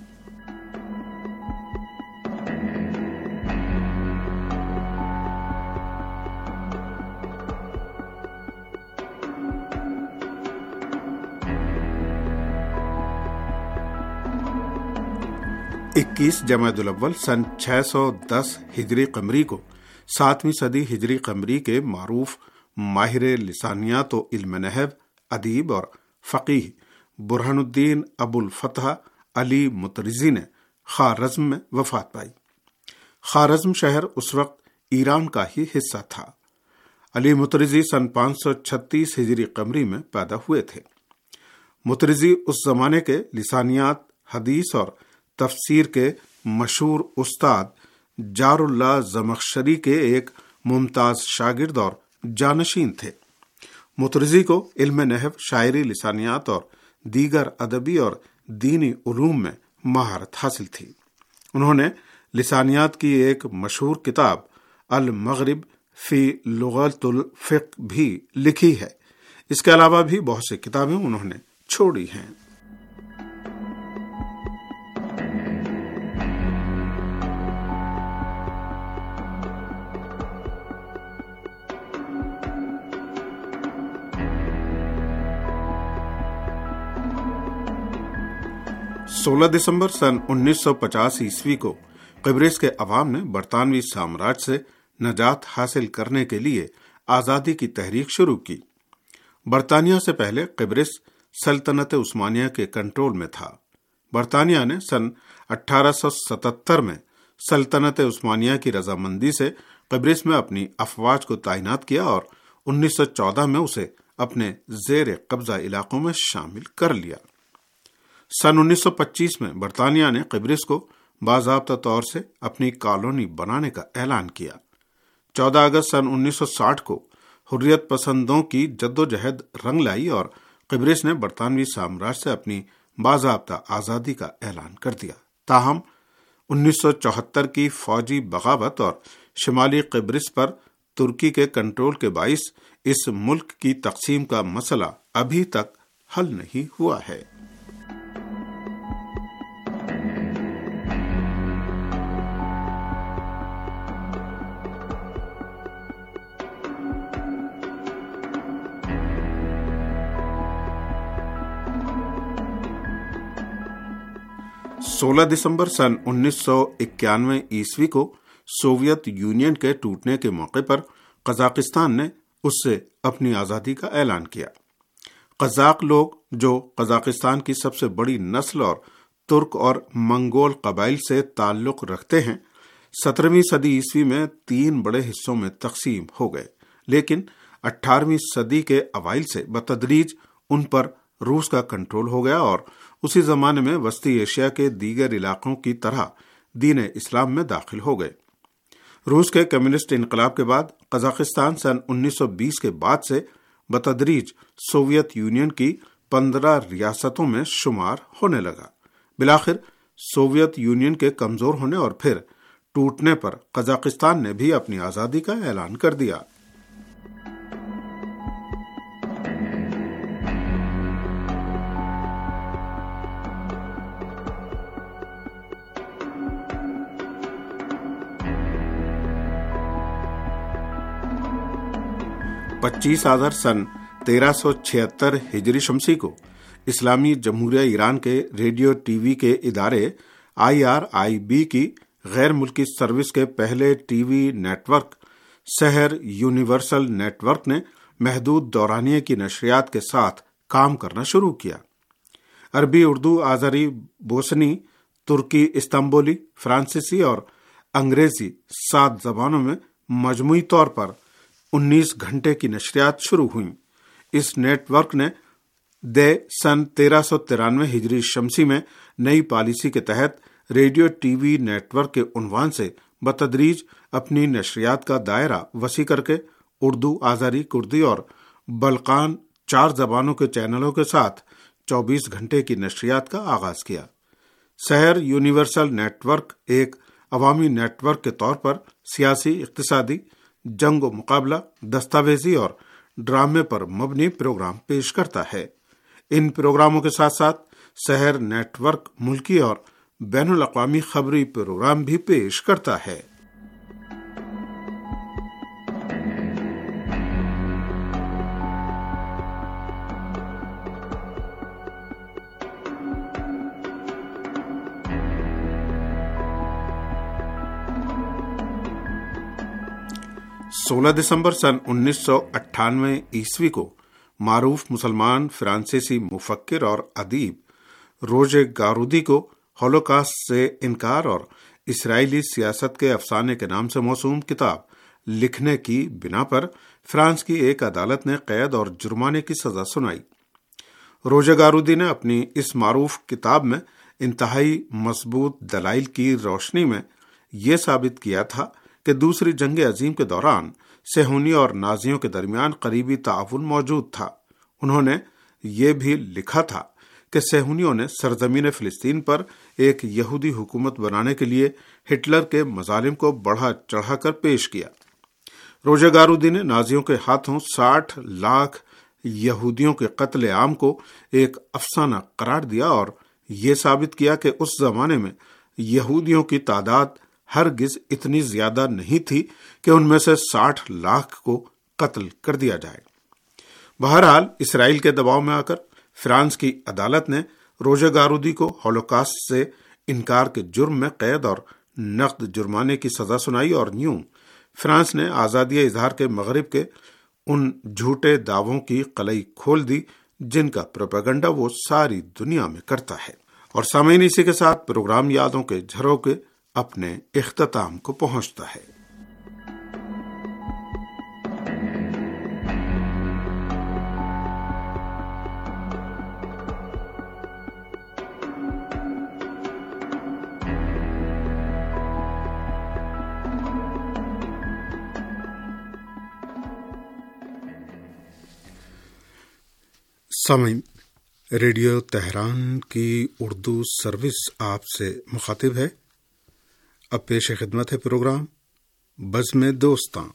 اکیس جمادی الاول سن 610 ہجری قمری کو 7ویں صدی ہجری قمری کے معروف ماہر لسانیات و علم نحو، ادیب اور فقیہ برہان الدین ابو الفتح علی مطرزی نے خوارزم میں وفات پائی۔ خوارزم شہر اس وقت ایران کا ہی حصہ تھا۔ علی مطرزی سن 536 ہجری قمری میں پیدا ہوئے تھے۔ مطرزی اس زمانے کے لسانیات، حدیث اور تفسیر کے مشہور استاد جار اللہ زمخشری کے ایک ممتاز شاگرد اور جانشین تھے۔ مطرزی کو علم نحو، شاعری، لسانیات اور دیگر ادبی اور دینی علوم میں مہارت حاصل تھی۔ انہوں نے لسانیات کی ایک مشہور کتاب المغرب فی لغت الفقہ بھی لکھی ہے۔ اس کے علاوہ بھی بہت سی کتابیں انہوں نے چھوڑی ہیں۔ سولہ دسمبر سن 1950 عیسوی کو قبرص کے عوام نے برطانوی سامراج سے نجات حاصل کرنے کے لیے آزادی کی تحریک شروع کی۔ برطانیہ سے پہلے قبرص سلطنت عثمانیہ کے کنٹرول میں تھا۔ برطانیہ نے سن 1877 میں سلطنت عثمانیہ کی رضامندی سے قبرص میں اپنی افواج کو تعینات کیا اور 1914 میں اسے اپنے زیر قبضہ علاقوں میں شامل کر لیا۔ سن 1925 میں برطانیہ نے قبرص کو باضابطہ طور سے اپنی کالونی بنانے کا اعلان کیا۔ 14 اگست سن 1960 کو حریت پسندوں کی جدوجہد رنگ لائی اور قبرص نے برطانوی سامراج سے اپنی باضابطہ آزادی کا اعلان کر دیا۔ تاہم 1974 کی فوجی بغاوت اور شمالی قبرص پر ترکی کے کنٹرول کے باعث اس ملک کی تقسیم کا مسئلہ ابھی تک حل نہیں ہوا ہے۔ سولہ دسمبر سن 1991 عیسوی کو سوویت یونین کے ٹوٹنے کے موقع پر قزاقستان نے اس سے اپنی آزادی کا اعلان کیا۔ قزاق لوگ، جو قزاقستان کی سب سے بڑی نسل اور ترک اور منگول قبائل سے تعلق رکھتے ہیں، 17ویں صدی عیسوی میں 3 بڑے حصوں میں تقسیم ہو گئے، لیکن 18ویں صدی کے اوائل سے بتدریج ان پر روس کا کنٹرول ہو گیا اور اسی زمانے میں وسطی ایشیا کے دیگر علاقوں کی طرح دین اسلام میں داخل ہو گئے۔ روس کے کمیونسٹ انقلاب کے بعد قزاقستان سن 1920 کے بعد سے بتدریج سوویت یونین کی 15 ریاستوں میں شمار ہونے لگا۔ بالآخر سوویت یونین کے کمزور ہونے اور پھر ٹوٹنے پر قزاقستان نے بھی اپنی آزادی کا اعلان کر دیا۔ پچیس آذر سن 1376 ہجری شمسی کو اسلامی جمہوریہ ایران کے ریڈیو ٹی وی کے ادارے IRIB کی غیر ملکی سروس کے پہلے T V network Sahar universal network نے محدود دورانیے کی نشریات کے ساتھ کام کرنا شروع کیا۔ عربی، اردو، آذری، بوسنی، ترکی، استنبولی، فرانسیسی اور انگریزی 7 زبانوں میں مجموعی طور پر 19 گھنٹے کی نشریات شروع ہوئیں۔ اس نیٹ ورک نے سن 1393 ہجری شمسی میں نئی پالیسی کے تحت radio T V network کے عنوان سے بتدریج اپنی نشریات کا دائرہ وسیع کر کے اردو، آذری، کردی اور بلقان 4 زبانوں کے چینلوں کے ساتھ 24 گھنٹے کی نشریات کا آغاز کیا۔ سحر یونیورسل نیٹ ورک ایک عوامی نیٹ ورک کے طور پر سیاسی، اقتصادی، جنگ و مقابلہ، دستاویزی اور ڈرامے پر مبنی پروگرام پیش کرتا ہے۔ ان پروگراموں کے ساتھ ساتھ سحر نیٹ ورک ملکی اور بین الاقوامی خبری پروگرام بھی پیش کرتا ہے۔ سولہ دسمبر سن 1998 عیسوی کو معروف مسلمان فرانسیسی مفکر اور ادیب روژے گارودی کو ہولوکاسٹ سے انکار اور اسرائیلی سیاست کے افسانے کے نام سے موسوم کتاب لکھنے کی بنا پر فرانس کی ایک عدالت نے قید اور جرمانے کی سزا سنائی۔ روژے گارودی نے اپنی اس معروف کتاب میں انتہائی مضبوط دلائل کی روشنی میں یہ ثابت کیا تھا کہ دوسری جنگ عظیم کے دوران صہیونی اور نازیوں کے درمیان قریبی تعاون موجود تھا۔ انہوں نے یہ بھی لکھا تھا کہ صہیونیوں نے سرزمین فلسطین پر ایک یہودی حکومت بنانے کے لیے ہٹلر کے مظالم کو بڑھا چڑھا کر پیش کیا۔ روژے گارودی نے نازیوں کے ہاتھوں 60 لاکھ یہودیوں کے قتل عام کو ایک افسانہ قرار دیا اور یہ ثابت کیا کہ اس زمانے میں یہودیوں کی تعداد ہرگز اتنی زیادہ نہیں تھی کہ ان میں سے 60 لاکھ کو قتل کر دیا جائے۔ بہرحال اسرائیل کے دباؤ میں آ کر فرانس کی عدالت نے روژے گارودی کو ہولوکاسٹ سے انکار کے جرم میں قید اور نقد جرمانے کی سزا سنائی اور یوں فرانس نے آزادی اظہار کے مغرب کے ان جھوٹے دعووں کی قلعی کھول دی جن کا پروپیگنڈا وہ ساری دنیا میں کرتا ہے۔ اور سامعین، اسی کے ساتھ پروگرام یادوں کے جھروکے اپنے اختتام کو پہنچتا ہے۔ سامعین، ریڈیو تہران کی اردو سروس آپ سے مخاطب ہے۔ اب پیش خدمت ہے پروگرام بزم دوستاں۔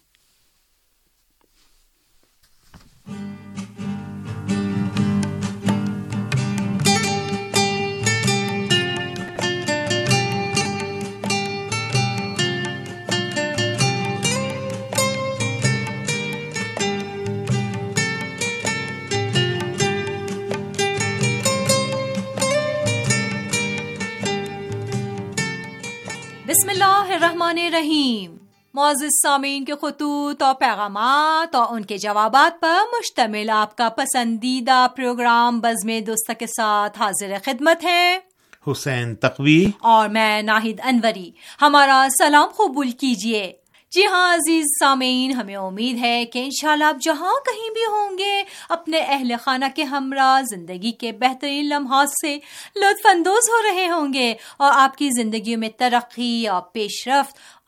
بسم اللہ الرحمن الرحیم۔ معزز سامعین کے خطوط اور پیغامات اور ان کے جوابات پر مشتمل آپ کا پسندیدہ پروگرام بزم دوستاں کے ساتھ حاضر خدمت ہے حسین تقوی اور میں ناہید انوری۔ ہمارا سلام قبول کیجیے۔ جی ہاں عزیز سامعین، ہمیں امید ہے کہ انشاءاللہ آپ جہاں کہیں بھی ہوں گے اپنے اہل خانہ کے ہمراہ زندگی کے بہترین لمحات سے لطف اندوز ہو رہے ہوں گے اور آپ کی زندگیوں میں ترقی اور پیش رفت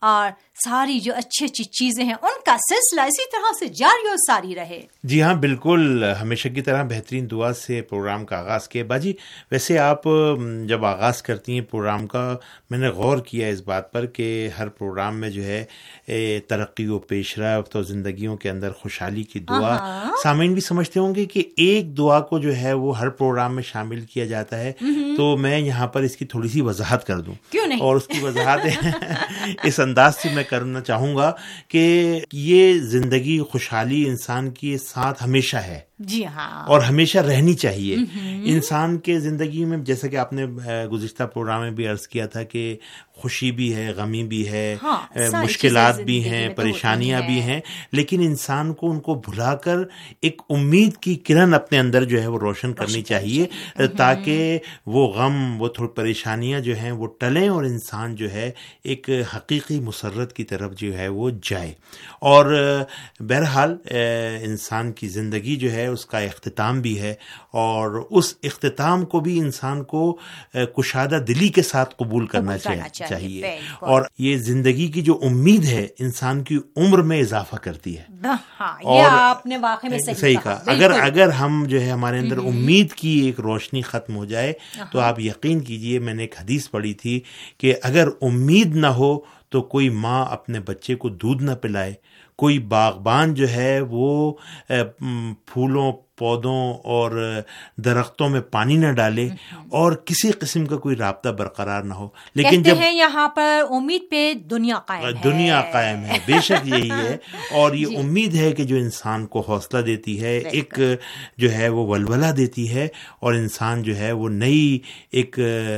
اور ساری جو اچھی اچھی چیزیں ہیں ان کا سلسلہ اسی طرح سے جاری اور ساری رہے. جی ہاں بالکل، ہمیشہ کی طرح بہترین دعا سے پروگرام کا آغاز کیا. باجی ویسے آپ جب آغاز کرتی ہیں پروگرام کا، میں نے غور کیا اس بات پر کہ ہر پروگرام میں جو ہے ترقی و پیش رفت اور زندگیوں کے اندر خوشحالی کی دعا، سامعین بھی سمجھتے ہوں گے کہ ایک دعا کو جو ہے وہ ہر پروگرام میں شامل کیا جاتا ہے. تو میں یہاں پر اس کی تھوڑی سی وضاحت کر دوں. کیوں نہیں؟ اور اس کی وضاحت اس انداز سے میں کرنا چاہوں گا کہ یہ زندگی خوشحالی انسان کے ساتھ ہمیشہ ہے. جی ہاں، اور ہمیشہ رہنی چاہیے. انسان کے زندگی میں جیسا کہ آپ نے گزشتہ پروگرام میں بھی عرض کیا تھا کہ خوشی بھی ہے، غمی بھی ہے، مشکلات بھی ہیں، پریشانیاں بھی ہیں، لیکن انسان کو ان کو بھلا کر ایک امید کی کرن اپنے اندر جو ہے وہ روشن کرنی چاہیے تاکہ وہ غم، وہ تھوڑی پریشانیاں جو ہیں وہ ٹلیں اور انسان جو ہے ایک حقیقی مسرت کی طرف جو ہے وہ جائے. اور بہرحال انسان کی زندگی جو ہے اس کا اختتام بھی ہے، اور اس اختتام کو بھی انسان کو کشادہ دلی کے ساتھ قبول کرنا چاہیے. اور یہ زندگی کی جو امید ہے انسان کی عمر میں اضافہ کرتی ہے. یہ آپ نے واقعی میں صحیح کہا. اگر ہم جو ہے ہمارے اندر امید کی ایک روشنی ختم ہو جائے تو آپ یقین کیجئے، میں نے ایک حدیث پڑھی تھی کہ اگر امید نہ ہو تو کوئی ماں اپنے بچے کو دودھ نہ پلائے، کوئی باغبان جو ہے وہ پھولوں، پودوں اور درختوں میں پانی نہ ڈالے، اور کسی قسم کا کوئی رابطہ برقرار نہ ہو. لیکن جب یہاں پر امید پہ دنیا قائم ہے. بے شک یہی ہے. اور یہ امید ہے کہ جو انسان کو حوصلہ دیتی ہے، ایک جو ہے وہ ولولہ دیتی ہے، اور انسان جو ہے وہ نئی ایک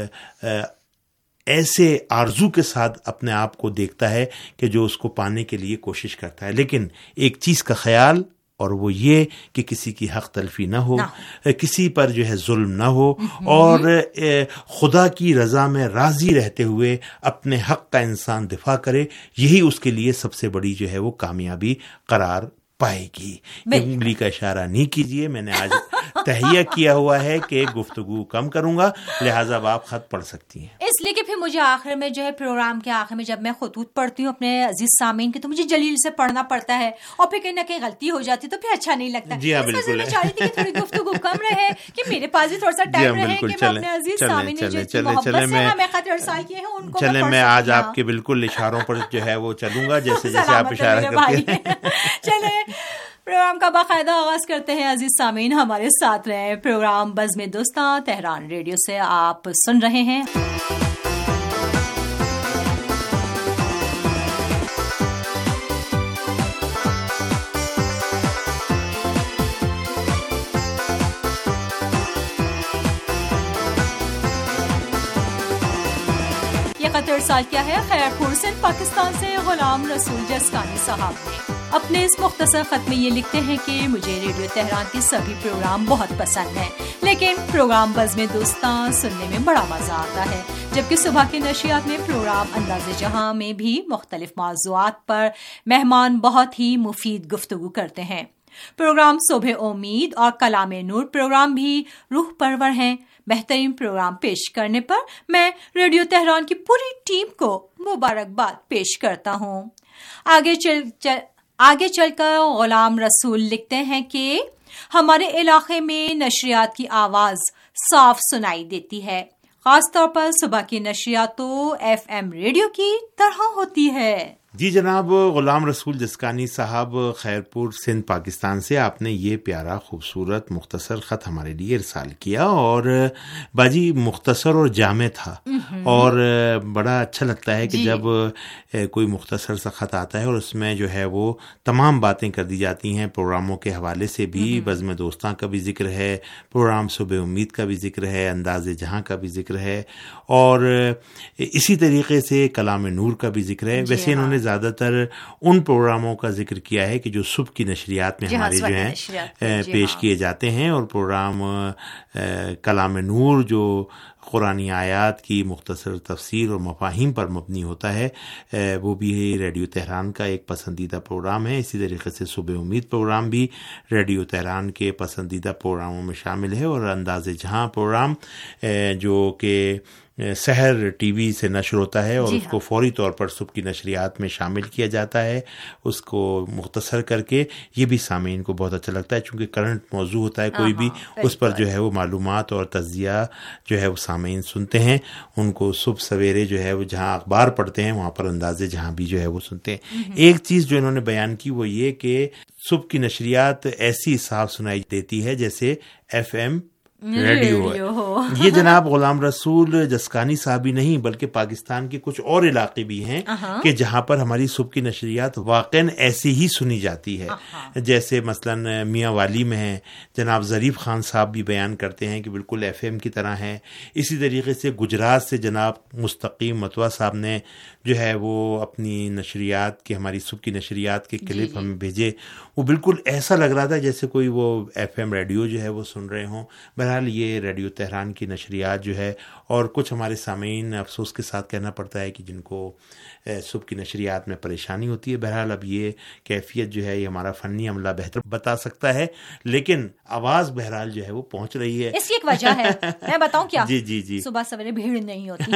ایسے آرزو کے ساتھ اپنے آپ کو دیکھتا ہے کہ جو اس کو پانے کے لیے کوشش کرتا ہے. لیکن ایک چیز کا خیال، اور وہ یہ کہ کسی کی حق تلفی نہ ہو، کسی پر جو ہے ظلم نہ ہو، اور خدا کی رضا میں راضی رہتے ہوئے اپنے حق کا انسان دفاع کرے. یہی اس کے لیے سب سے بڑی جو ہے وہ کامیابی قرار پائے گی. انگلی کا اشارہ نہیں کیجیے، میں نے آج تہیہ کیا ہوا ہے کہ گفتگو کم کروں گا، لہٰذا آپ خط پڑھ سکتی ہیں. اس لیے کہ پھر مجھے آخر میں جو ہے پروگرام کے آخر میں جب میں خطوط پڑھتی ہوں اپنے عزیز سامعین کے، تو مجھے جلیل سے پڑھنا پڑتا ہے، اور پھر کہیں نہ کہیں غلطی ہو جاتی تو پھر اچھا نہیں لگتا. جی ہاں بالکل. میں چاہ رہی تھی کہ تھوڑی گفتگو کم رہے، کہ میرے پاس بھی تھوڑا سا ٹائم رہے کہ میں اپنے عزیز سامعین جو محبت سے ہمیں خط ارسال کیے ہیں ان کو چلیں میں آج آپ کے بالکل اشاروں پر جو ہے وہ چلوں گا، جیسے آپ اشارہ کرتے ہیں. چلے پروگرام کا باقاعدہ آغاز کرتے ہیں. عزیز سامعین ہمارے ساتھ رہیں. پروگرام بزم دوستاں تہران ریڈیو سے آپ سن رہے ہیں. یہ خط ارسال کیا ہے خیرپور سندھ پاکستان سے غلام رسول جسکانی صاحب نے. اپنے اس مختصر خط میں یہ لکھتے ہیں کہ مجھے ریڈیو تہران کے سبھی پروگرام بہت پسند ہیں، لیکن پروگرام بزم دوستاں سننے میں بڑا مزہ آتا ہے، جبکہ صبح کے نشریات میں پروگرام انداز جہاں میں بھی مختلف موضوعات پر مہمان بہت ہی مفید گفتگو کرتے ہیں. پروگرام صبح امید اور کلام نور پروگرام بھی روح پرور ہیں. بہترین پروگرام پیش کرنے پر میں ریڈیو تہران کی پوری ٹیم کو مبارکباد پیش کرتا ہوں. آگے چل کر غلام رسول لکھتے ہیں کہ ہمارے علاقے میں نشریات کی آواز صاف سنائی دیتی ہے، خاص طور پر صبح کی نشریات تو FM ریڈیو کی طرح ہوتی ہے. جی جناب غلام رسول جسکانی صاحب خیرپور سندھ پاکستان سے آپ نے یہ پیارا خوبصورت مختصر خط ہمارے لیے ارسال کیا، اور باجی مختصر اور جامع تھا، اور بڑا اچھا لگتا ہے کہ جب کوئی مختصر سا خط آتا ہے اور اس میں جو ہے وہ تمام باتیں کر دی جاتی ہیں، پروگراموں کے حوالے سے بھی، بزم دوستاں کا بھی ذکر ہے، پروگرام صبح امید کا بھی ذکر ہے، انداز جہاں کا بھی ذکر ہے، اور اسی طریقے سے کلام نور کا بھی ذکر ہے. ویسے انہوں نے زیادہ تر ان پروگراموں کا ذکر کیا ہے کہ جو صبح کی نشریات میں ہمارے جو ہیں پیش کیے جاتے ہیں، اور پروگرام کلام نور جو قرآنی آیات کی مختصر تفسیر اور مفاہیم پر مبنی ہوتا ہے، وہ بھی ریڈیو تہران کا ایک پسندیدہ پروگرام ہے. اسی طریقے سے صبح امید پروگرام بھی ریڈیو تہران کے پسندیدہ پروگراموں میں شامل ہے، اور انداز جہاں پروگرام جو کہ سحر ٹی وی سے نشر ہوتا ہے اور اس کو فوری طور پر صبح کی نشریات میں شامل کیا جاتا ہے، اس کو مختصر کر کے. یہ بھی سامعین کو بہت اچھا لگتا ہے چونکہ کرنٹ موضوع ہوتا ہے کوئی بھی، اس پر جو ہے وہ معلومات اور تجزیہ جو ہے وہ سامعین سنتے ہیں. ان کو صبح سویرے جو ہے وہ جہاں اخبار پڑھتے ہیں وہاں پر اندازے جہاں بھی جو ہے وہ سنتے ہیں. ایک چیز جو انہوں نے بیان کی وہ یہ کہ صبح کی نشریات ایسی صاف سنائی دیتی ہے جیسے FM ریڈیو ہو. یہ جناب غلام رسول جسکانی صاحب ہی نہیں بلکہ پاکستان کے کچھ اور علاقے بھی ہیں کہ جہاں پر ہماری صبح کی نشریات واقعاً ایسی ہی سنی جاتی ہے. جیسے مثلاً میاں والی میں ہیں، جناب ظریف خان صاحب بھی بیان کرتے ہیں کہ بالکل FM کی طرح ہے. اسی طریقے سے گجرات سے جناب مستقیم متوا صاحب نے جو ہے وہ اپنی نشریات کی، ہماری صبح کی نشریات کے کلپ ہمیں بھیجے. وہ بالکل ایسا لگ رہا تھا جیسے کوئی وہ FM ریڈیو جو ہے وہ سن رہے ہوں. بہرحال یہ ریڈیو تہران کی نشریات جو ہے، اور کچھ ہمارے سامعین افسوس کے ساتھ کہنا پڑتا ہے کہ جن کو صبح کی نشریات میں پریشانی ہوتی ہے. بہرحال اب یہ کیفیت جو ہے یہ ہمارا فنی عملہ بہتر بتا سکتا ہے، لیکن آواز بہرحال جو ہے وہ پہنچ رہی ہے. اس کی ایک وجہ ہے، میں بتاؤں کیا؟ جی صبح سویرے بھیڑ نہیں ہوتی.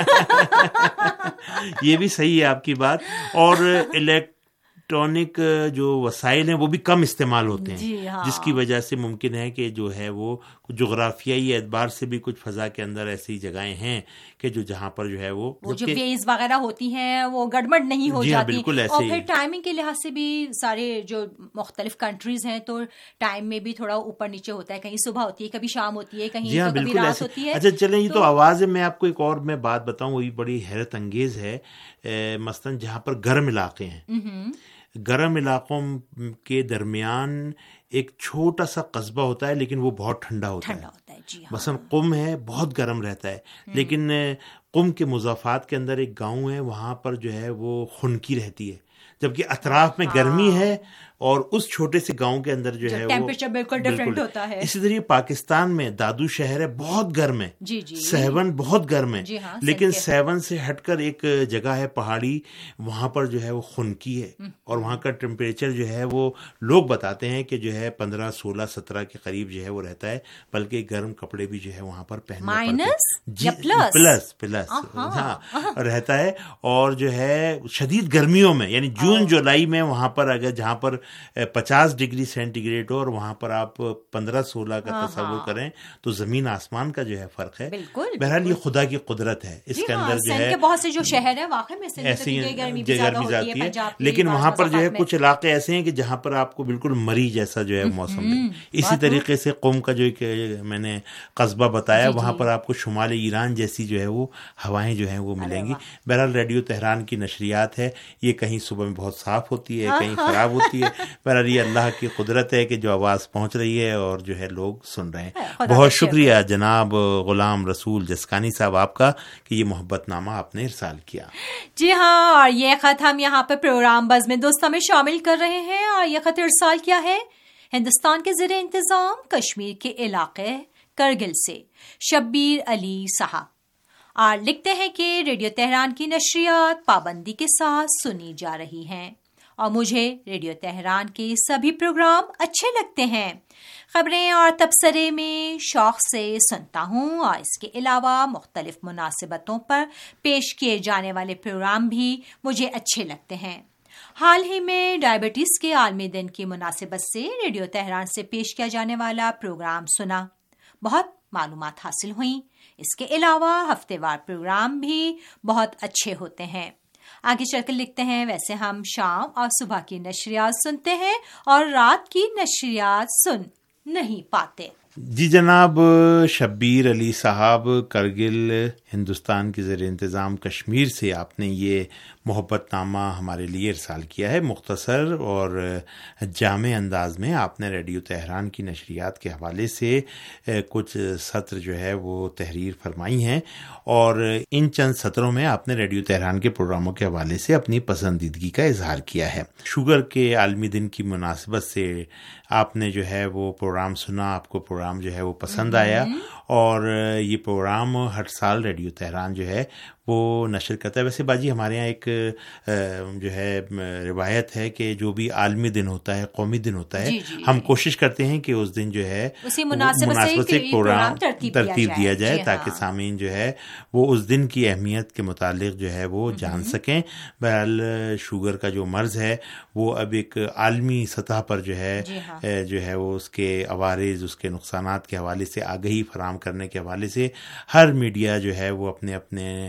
یہ بھی صحیح ہے آپ کی بات. اور الیکٹرانک جو وسائل ہیں وہ بھی کم استعمال ہوتے ہیں، جس کی وجہ سے ممکن ہے کہ جو ہے وہ جغرافیائی اعتبار سے بھی کچھ فضا کے اندر ایسی جگہیں ہیں کہ جہاں پر جو ہے وہ جو ویز وغیرہ ہوتی ہیں وہ گڑبڑ نہیں ہو جاتی. بالکل ایسے اور ہی. پھر ٹائمنگ کے لحاظ سے بھی سارے جو مختلف کنٹریز ہیں تو ٹائم میں بھی تھوڑا اوپر نیچے ہوتا ہے، کہیں صبح ہوتی ہے کبھی شام ہوتی ہے، کہیں تو کبھی رات ہوتی ہے. اچھا چلیں، یہ تو آواز ہے. میں آپ کو ایک اور میں بات بتاؤں، وہ بھی بڑی حیرت انگیز ہے. مثلاً جہاں پر گرم علاقے ہیں، گرم علاقوں کے درمیان ایک چھوٹا سا قصبہ ہوتا ہے لیکن وہ بہت ٹھنڈا ہوتا ہے. مثلا قم ہے، بہت گرم رہتا ہے، لیکن قم کے مضافات کے اندر ایک گاؤں ہے، وہاں پر جو ہے وہ خنکی رہتی ہے، جبکہ اطراف میں گرمی ہے اور اس چھوٹے سے گاؤں کے اندر جو ہے وہ ٹیمپریچر بالکل ڈیفرنٹ ہوتا ہے. اسی طرح پاکستان میں دادو شہر ہے، بہت گرم ہے. سیون بہت گرم ہے، لیکن سیون سے ہٹ کر ایک جگہ ہے پہاڑی، وہاں پر جو ہے وہ خنکی ہے اور وہاں کا ٹیمپریچر جو ہے وہ لوگ بتاتے ہیں کہ جو ہے 15 16 17 کے قریب جو ہے وہ رہتا ہے، بلکہ گرم کپڑے بھی جو ہے وہاں پر پہننے پلس ہاں رہتا ہے. اور جو ہے شدید گرمیوں میں یعنی جون جولائی میں وہاں پر اگر جہاں پر 50 ڈگری سینٹی گریڈ ہو اور وہاں پر آپ 15 16 کا تصور کریں تو زمین آسمان کا جو ہے فرق ہے. بہرحال یہ خدا کی قدرت ہے. اس کے اندر جو ہے بہت سے جو شہر ہیں واقعی میں ایسی گرمی زیادتی ہے، لیکن وہاں پر جو ہے کچھ علاقے ایسے ہیں کہ جہاں پر آپ کو بالکل مری جیسا جو ہے موسم ہے. اسی طریقے سے قوم کا جو ایک میں نے قصبہ بتایا، وہاں پر آپ کو شمال ایران جیسی جو ہے وہ ہوائیں جو ہیں وہ ملیں گی. بہرحال ریڈیو تہران کی نشریات ہے، یہ کہیں صبح میں بہت صاف ہوتی ہے، کہیں خراب ہوتی ہے. بہرحال یہ اللہ کی قدرت ہے کہ جو آواز پہنچ رہی ہے اور جو ہے لوگ سن رہے ہیں. بہت شکریہ جناب غلام رسول جسکانی صاحب آپ کا کہ یہ محبت نامہ آپ نے ارسال کیا. جی ہاں، اور یہ خط ہم یہاں پہ پروگرام بز میں دوستوں میں شامل کر رہے ہیں. اور یہ خط ارسال کیا ہے ہندوستان کے زیر انتظام کشمیر کے علاقے کرگل سے شبیر علی صاحب. اور لکھتے ہیں کہ ریڈیو تہران کی نشریات پابندی کے ساتھ سنی جا رہی ہیں اور مجھے ریڈیو تہران کے سبھی پروگرام اچھے لگتے ہیں. خبریں اور تبصرے میں شوق سے سنتا ہوں اور اس کے علاوہ مختلف مناسبتوں پر پیش کیے جانے والے پروگرام بھی مجھے اچھے لگتے ہیں. حال ہی میں ڈائبٹیز کے عالمی دن کی مناسبت سے ریڈیو تہران سے پیش کیا جانے والا پروگرام سنا، بہت معلومات حاصل ہوئیں. اس کے علاوہ ہفتے وار پروگرام بھی بہت اچھے ہوتے ہیں. آگے چل کر لکھتے ہیں ویسے ہم شام اور صبح کی نشریات سنتے ہیں اور رات کی نشریات سن نہیں پاتے. جی جناب شبیر علی صاحب کرگل ہندوستان کے زیر انتظام کشمیر سے آپ نے یہ محبت نامہ ہمارے لیے ارسال کیا ہے. مختصر اور جامع انداز میں آپ نے ریڈیو تہران کی نشریات کے حوالے سے کچھ سطر جو ہے وہ تحریر فرمائی ہیں اور ان چند سطروں میں آپ نے ریڈیو تہران کے پروگراموں کے حوالے سے اپنی پسندیدگی کا اظہار کیا ہے. شوگر کے عالمی دن کی مناسبت سے آپ نے جو ہے وہ پروگرام سنا، آپ کو پروگرام جو ہے وہ پسند آیا اور یہ پروگرام ہر سال ریڈیو تہران جو ہے وہ نشر کرتا ہے. ویسے باجی ہمارے یہاں ایک جو ہے روایت ہے کہ جو بھی عالمی دن ہوتا ہے, قومی دن ہوتا ہے, ہم کوشش کرتے ہیں کہ اس دن جو ہے مناسبت سے پروگرام ترتیب دیا جائے تاکہ سامعین جو ہے وہ اس دن کی اہمیت کے متعلق جو ہے وہ جان سکیں. بہرحال شوگر کا جو مرض ہے وہ اب ایک عالمی سطح پر جو ہے وہ اس کے عوارض, اس کے نقصانات کے حوالے سے آگہی فراہم کرنے کے حوالے سے ہر میڈیا جو ہے وہ اپنے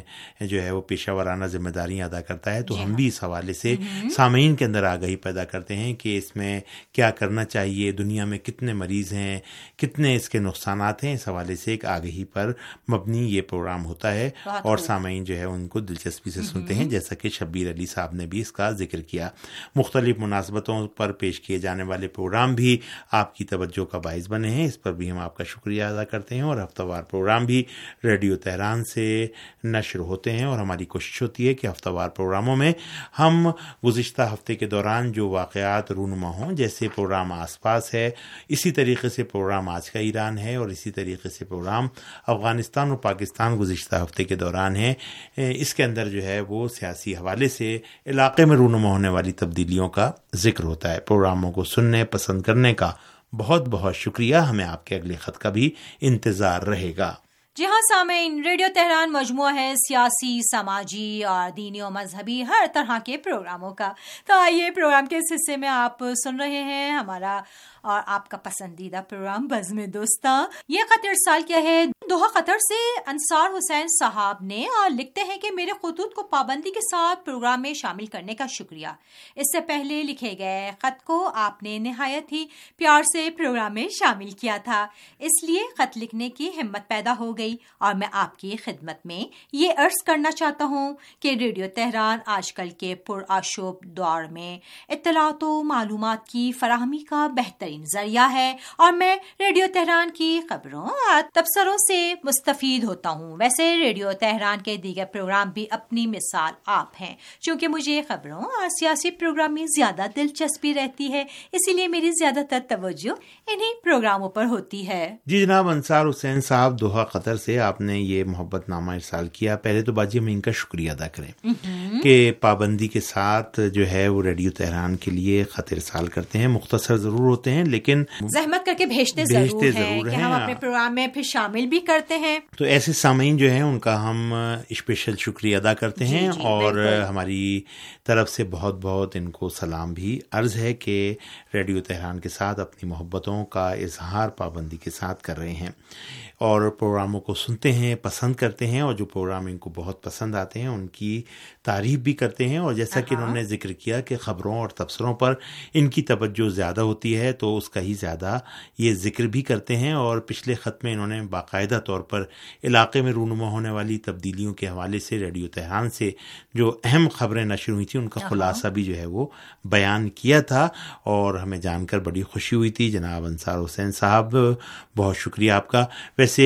جو ہے وہ پیشہ ورانہ ذمہ داریاں ادا کرتا ہے. تو ہم بھی اس حوالے سے سامعین کے اندر آگہی پیدا کرتے ہیں کہ اس میں کیا کرنا چاہیے, دنیا میں کتنے مریض ہیں, کتنے اس کے نقصانات ہیں. اس حوالے سے ایک آگہی پر مبنی یہ پروگرام ہوتا ہے اور سامعین جو ہے ان کو دلچسپی سے سنتے ہیں, جیسا کہ شبیر علی صاحب نے بھی اس کا ذکر کیا. مختلف مناسبتوں پر پیش کیے جانے والے پروگرام بھی آپ کی توجہ کا باعث بنے ہیں, اس پر بھی ہم آپ کا شکریہ ادا کرتے ہیں. اور ہفتہ وار پروگرام بھی ریڈیو تہران سے نشر ہوتے ہیں اور ہماری کوشش ہوتی ہے کہ ہفتہ وار پروگراموں میں ہم گزشتہ ہفتے کے دوران جو واقعات رونما ہوں, جیسے پروگرام آس پاس ہے, اسی طریقے سے پروگرام آج کا ایران ہے, اور اسی طریقے سے پروگرام افغانستان اور پاکستان گزشتہ ہفتے کے دوران ہے. اس کے اندر جو ہے وہ سیاسی حوالے سے علاقے میں رونما ہونے والی تبدیلیوں کا ذکر ہوتا ہے. پروگراموں کو سننے پسند کرنے کا بہت بہت شکریہ. ہمیں آپ کے اگلے خط کا بھی انتظار رہے گا. جی ہاں سامعین, ریڈیو تہران مجموعہ ہے سیاسی, سماجی اور دینی و مذہبی ہر طرح کے پروگراموں کا. تو آئیے پروگرام کے اس حصے میں آپ سن رہے ہیں ہمارا اور آپ کا پسندیدہ پروگرام بزم دوستاں. یہ خط ارسال کیا ہے دوحہ قطر سے انصار حسین صاحب نے, اور لکھتے ہیں کہ میرے خطوط کو پابندی کے ساتھ پروگرام میں شامل کرنے کا شکریہ. اس سے پہلے لکھے گئے خط کو آپ نے نہایت ہی پیار سے پروگرام میں شامل کیا تھا, اس لیے خط لکھنے کی ہمت پیدا ہو گئی اور میں آپ کی خدمت میں یہ عرض کرنا چاہتا ہوں کہ ریڈیو تہران آج کل کے پرآشوب دور میں اطلاعات و معلومات کی فراہمی کا بہترین ذریعہ ہے, اور میں ریڈیو تہران کی خبروں اور تبصروں سے مستفید ہوتا ہوں. ویسے ریڈیو تہران کے دیگر پروگرام بھی اپنی مثال آپ ہیں. چونکہ مجھے خبروں اور سیاسی پروگرام میں زیادہ دلچسپی رہتی ہے, اسی لیے میری زیادہ تر توجہ انہی پروگراموں پر ہوتی ہے. جی جناب انصار حسین صاحب دوحہ قطر سے آپ نے یہ محبت نامہ ارسال کیا. پہلے تو باجی ہم ان کا شکریہ ادا کریں کہ پابندی کے ساتھ جو ہے وہ ریڈیو تہران کے لیے خط ارسال کرتے ہیں. مختصر ضرور ہوتے ہیں لیکن زحمت کر کے بھیجتے ضرور ہیں کہ ہم اپنے پروگرام میں پھر شامل بھی کرتے ہیں. تو ایسے سامعین جو ہیں ان کا ہم اسپیشل شکریہ ادا کرتے ہیں اور ہماری طرف سے بہت بہت ان کو سلام بھی عرض ہے کہ ریڈیو تہران کے ساتھ اپنی محبتوں کا اظہار پابندی کے ساتھ کر رہے ہیں اور پروگراموں کو سنتے ہیں, پسند کرتے ہیں, اور جو پروگرام ان کو بہت پسند آتے ہیں ان کی تعریف بھی کرتے ہیں. اور جیسا کہ انہوں نے ذکر کیا کہ خبروں اور تبصروں پر ان کی توجہ زیادہ ہوتی ہے تو اس کا ہی زیادہ یہ ذکر بھی کرتے ہیں. اور پچھلے خط میں انہوں نے باقاعدہ طور پر علاقے میں رونما ہونے والی تبدیلیوں کے حوالے سے ریڈیو تہران سے جو اہم خبریں نشر ہوئی تھیں ان کا خلاصہ بھی جو ہے وہ بیان کیا تھا, اور ہمیں جان کر بڑی خوشی ہوئی تھی. جناب انصار حسین صاحب بہت شکریہ آپ کا. ویسے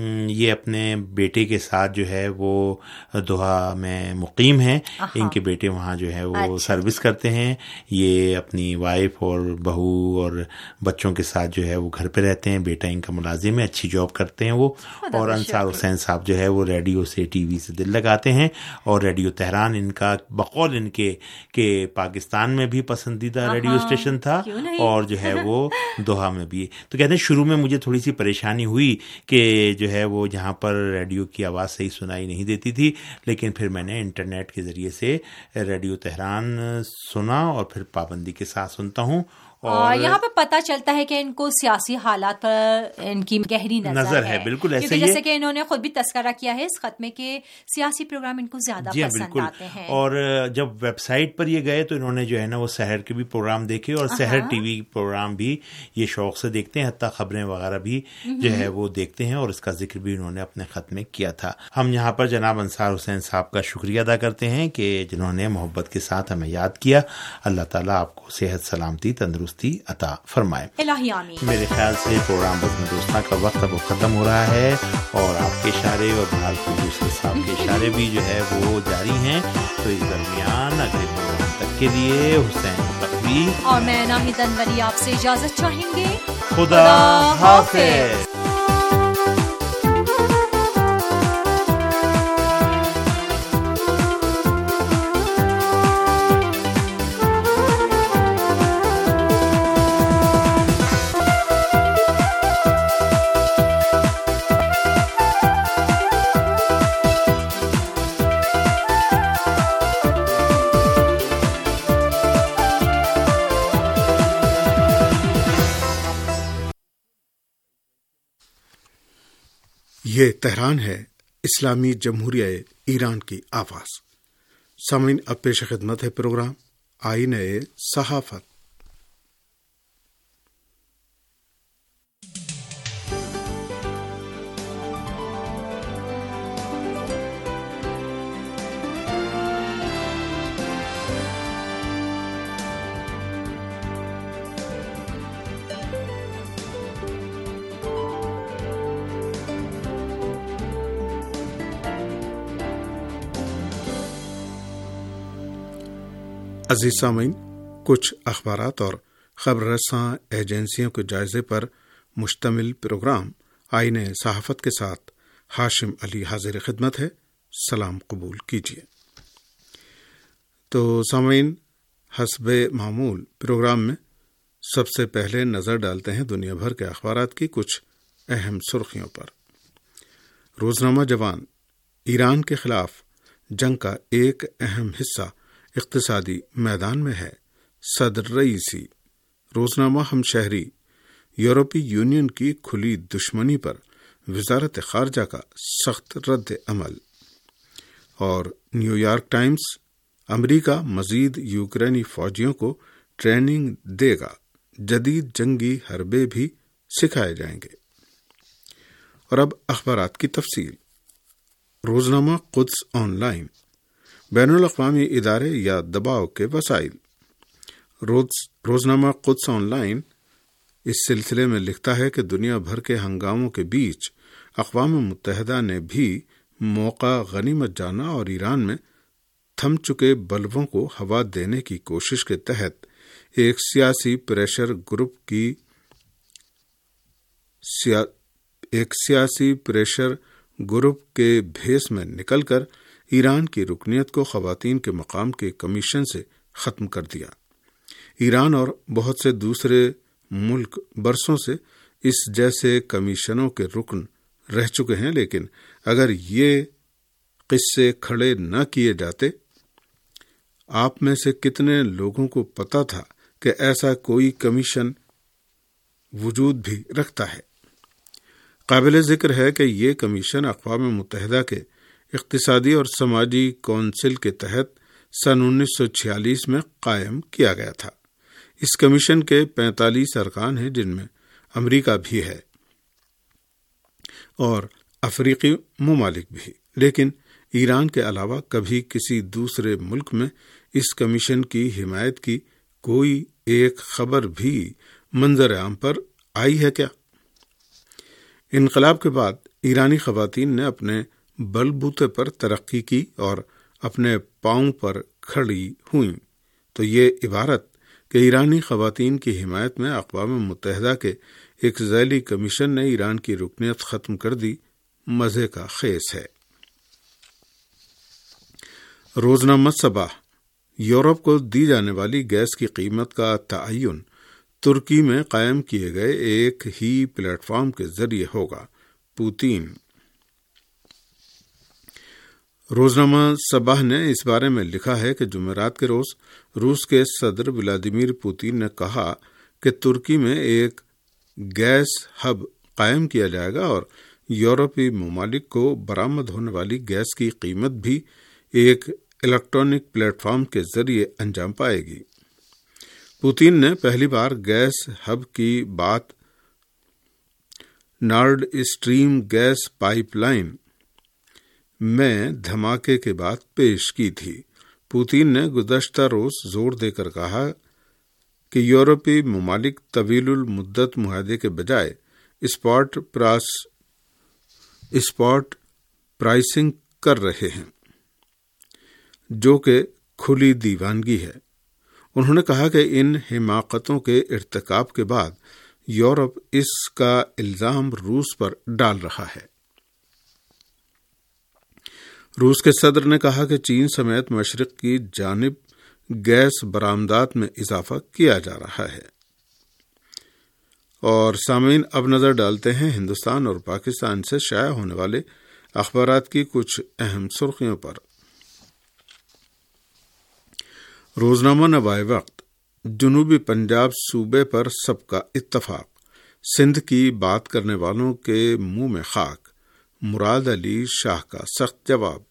یہ اپنے بیٹے کے ساتھ جو ہے وہ دوحہ میں مقیم ہیں. ان کے بیٹے وہاں جو ہے وہ سروس کرتے ہیں. یہ اپنی وائف اور بہو اور بچوں کے ساتھ جو ہے وہ گھر پہ رہتے ہیں. بیٹا ان کا ملازم ہے, اچھی جاب کرتے ہیں وہ. اور انصار حسین صاحب جو ہے وہ ریڈیو سے, ٹی وی سے دل لگاتے ہیں, اور ریڈیو تہران ان کا بقول ان کے کہ پاکستان میں بھی پسندیدہ ریڈیو اسٹیشن تھا اور جو ہے وہ دوحہ میں بھی. تو کہتے ہیں شروع میں مجھے تھوڑی سی پریشانی ہوئی کہ جو ہے وہ جہاں پر ریڈیو کی آواز صحیح سنائی نہیں دیتی تھی, لیکن پھر میں نے انٹرنیٹ کے ذریعے سے ریڈیو تہران سنا اور پھر پابندی کے ساتھ سنتا ہوں. اور یہاں پہ پتہ چلتا ہے کہ ان کو سیاسی حالات پر ان کی گہری نظر ہے. بالکل ایسے ہی جیسے کہ انہوں نے خود بھی تذکرہ کیا ہے اس خط میں کہ سیاسی پروگرام ان کو زیادہ پسند آتے ہیں. اور جب ویب سائٹ پر یہ گئے تو انہوں نے جو ہے نا وہ سحر کے بھی پروگرام دیکھے اور سحر ٹی وی پروگرام بھی یہ شوق سے دیکھتے ہیں, حتیٰ خبریں وغیرہ بھی جو ہے وہ دیکھتے ہیں, اور اس کا ذکر بھی انہوں نے اپنے خط میں کیا تھا. ہم یہاں پر جناب انصار حسین صاحب کا شکریہ ادا کرتے ہیں کہ جنہوں نے محبت کے ساتھ ہمیں یاد کیا. اللہ تعالیٰ آپ کو صحت, سلامتی, تندرستی عطا فرمائے. الہی آمین. میرے خیال سے پروگرام بزم دوستاں کا وقت اب ختم ہو رہا ہے, اور آپ کے اشارے اور بہار پروڈیوسر صاحب کے اشارے بھی جو ہے وہ جاری ہیں. تو اس درمیان اگلے پروگرام تک کے لیے حسین تقوی اور میں ناہید انوری آپ سے اجازت چاہیں گے. خدا حافظ. یہ تہران ہے، اسلامی جمہوریہ ایران کی آواز۔ سامعین، اب پیش خدمت ہے پروگرام آئینہ صحافت۔ عزیز سامعین، کچھ اخبارات اور خبر رساں ایجنسیوں کے جائزے پر مشتمل پروگرام آئینہ صحافت کے ساتھ ہاشم علی حاضر خدمت ہے۔ سلام قبول کیجیے۔ تو سامعین، حسب معمول پروگرام میں سب سے پہلے نظر ڈالتے ہیں دنیا بھر کے اخبارات کی کچھ اہم سرخیوں پر۔ روزنامہ جوان، ایران کے خلاف جنگ کا ایک اہم حصہ اقتصادی میدان میں ہے، صدر رئیسی۔ روزنامہ ہم شہری، یورپی یونین کی کھلی دشمنی پر وزارت خارجہ کا سخت رد عمل۔ اور نیو یارک ٹائمز، امریکہ مزید یوکرینی فوجیوں کو ٹریننگ دے گا، جدید جنگی حربے بھی سکھائے جائیں گے۔ اور اب اخبارات کی تفصیل۔ روزنامہ قدس آن لائن، بین الاقوامی ادارے یا دباؤ کے وسائل۔ روزنامہ قدس آن لائن اس سلسلے میں لکھتا ہے کہ دنیا بھر کے ہنگاموں کے بیچ اقوام متحدہ نے بھی موقع غنیمت جانا اور ایران میں تھم چکے بلبوں کو ہوا دینے کی کوشش کے تحت ایک سیاسی پریشر گروپ کے بھیس میں نکل کر ایران کی رکنیت کو خواتین کے مقام کے کمیشن سے ختم کر دیا۔ ایران اور بہت سے دوسرے ملک برسوں سے اس جیسے کمیشنوں کے رکن رہ چکے ہیں، لیکن اگر یہ قصے کھڑے نہ کیے جاتے، آپ میں سے کتنے لوگوں کو پتا تھا کہ ایسا کوئی کمیشن وجود بھی رکھتا ہے؟ قابل ذکر ہے کہ یہ کمیشن اقوام متحدہ کے اقتصادی اور سماجی کونسل کے تحت سن 1946 میں قائم کیا گیا تھا۔ اس کمیشن کے 45 ارکان ہیں، جن میں امریکہ بھی ہے اور افریقی ممالک بھی، لیکن ایران کے علاوہ کبھی کسی دوسرے ملک میں اس کمیشن کی حمایت کی کوئی ایک خبر بھی منظر عام پر آئی ہے کیا؟ انقلاب کے بعد ایرانی خواتین نے اپنے بل بوتے پر ترقی کی اور اپنے پاؤں پر کھڑی ہوئیں، تو یہ عبارت کہ ایرانی خواتین کی حمایت میں اقوام متحدہ کے ایک ذیلی کمیشن نے ایران کی رکنیت ختم کر دی، مزے کا خیز ہے۔ روزنامہ صباح، یورپ کو دی جانے والی گیس کی قیمت کا تعین ترکی میں قائم کیے گئے ایک ہی پلیٹ فارم کے ذریعے ہوگا، پوتین۔ روزنامہ صباح نے اس بارے میں لکھا ہے کہ جمعرات کے روز روس کے صدر ولادیمیر پوتین نے کہا کہ ترکی میں ایک گیس ہب قائم کیا جائے گا اور یورپی ممالک کو برآمد ہونے والی گیس کی قیمت بھی ایک الیکٹرانک پلیٹ فارم کے ذریعے انجام پائے گی۔ پوتین نے پہلی بار گیس ہب کی بات Nord Stream gas pipeline میں دھماکے کے بعد پیش کی تھی۔ پوتین نے گزشتہ روز زور دے کر کہا کہ یورپی ممالک طویل المدت معاہدے کے بجائے اسپاٹ پرائسنگ کر رہے ہیں، جو کہ کھلی دیوانگی ہے۔ انہوں نے کہا کہ ان حماقتوں کے ارتکاب کے بعد یورپ اس کا الزام روس پر ڈال رہا ہے۔ روس کے صدر نے کہا کہ چین سمیت مشرق کی جانب گیس برآمدات میں اضافہ کیا جا رہا ہے۔ اور سامعین، اب نظر ڈالتے ہیں ہندوستان اور پاکستان سے شائع ہونے والے اخبارات کی کچھ اہم سرخیوں پر۔ روزنامہ نوائے وقت، جنوبی پنجاب صوبے پر سب کا اتفاق، سندھ کی بات کرنے والوں کے منہ میں خاک، مراد علی شاہ کا سخت جواب۔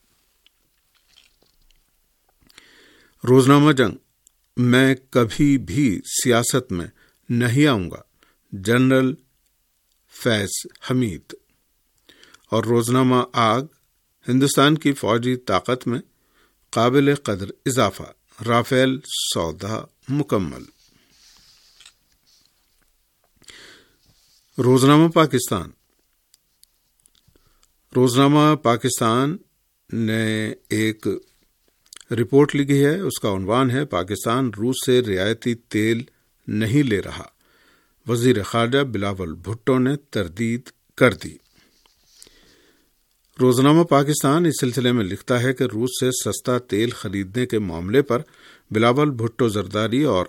روزنامہ جنگ، میں کبھی بھی سیاست میں نہیں آؤں گا، جنرل فیض حمید۔ اور روزنامہ آگ، ہندوستان کی فوجی طاقت میں قابل قدر اضافہ، رافیل سودا مکمل۔ روزنامہ پاکستان، روزنامہ پاکستان نے ایک رپورٹ لکھی ہے، اس کا عنوان ہے پاکستان روس سے رعایتی تیل نہیں لے رہا، وزیر خارجہ بلاول بھٹو نے تردید کر دی۔ روزنامہ پاکستان اس سلسلے میں لکھتا ہے کہ روس سے سستا تیل خریدنے کے معاملے پر بلاول بھٹو زرداری اور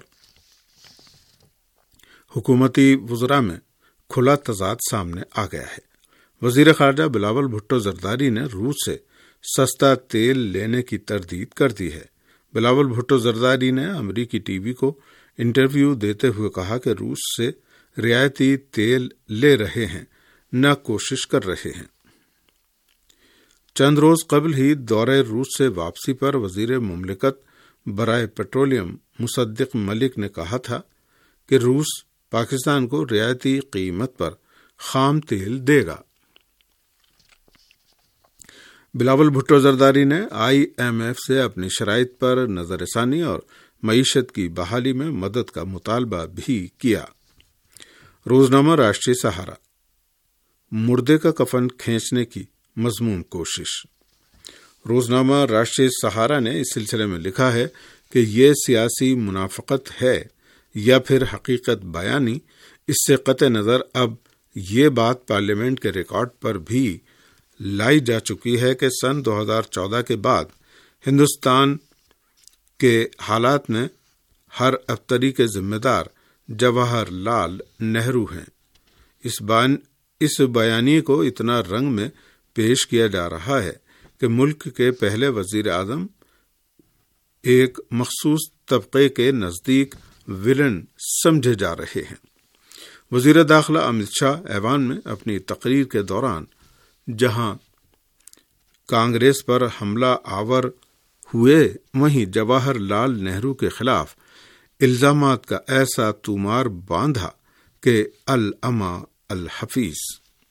حکومتی وزراء میں کھلا تضاد سامنے آ گیا ہے۔ وزیر خارجہ بلاول بھٹو زرداری نے روس سے سستا تیل لینے کی تردید کر دی ہے۔ بلاول بھٹو زرداری نے امریکی ٹی وی کو انٹرویو دیتے ہوئے کہا کہ روس سے رعایتی تیل لے رہے ہیں، نہ کوشش کر رہے ہیں۔ چند روز قبل ہی دورہ روس سے واپسی پر وزیر مملکت برائے پیٹرولیم مصدق ملک نے کہا تھا کہ روس پاکستان کو رعایتی قیمت پر خام تیل دے گا۔ بلاول بھٹو زرداری نے آئی ایم ایف سے اپنی شرائط پر نظر ثانی اور معیشت کی بحالی میں مدد کا مطالبہ بھی کیا۔ روزنامہ راشٹریہ سہارا، مردے کا کفن کھینچنے کی مضمون کوشش۔ روزنامہ راشٹریہ سہارا نے اس سلسلے میں لکھا ہے کہ یہ سیاسی منافقت ہے یا پھر حقیقت بیانی، اس سے قطع نظر اب یہ بات پارلیمنٹ کے ریکارڈ پر بھی لائی جا چکی ہے کہ سن 2014 کے بعد ہندوستان کے حالات میں ہر ابتری کے ذمہ دار جواہر لال نہرو ہیں۔ اس بیانیے کو اتنا رنگ میں پیش کیا جا رہا ہے کہ ملک کے پہلے وزیر اعظم ایک مخصوص طبقے کے نزدیک ولن سمجھے جا رہے ہیں۔ وزیر داخلہ امت شاہ ایوان میں اپنی تقریر کے دوران جہاں کانگریس پر حملہ آور ہوئے، وہیں جواہر لال نہرو کے خلاف الزامات کا ایسا طومار باندھا کہ العما الحفیظ۔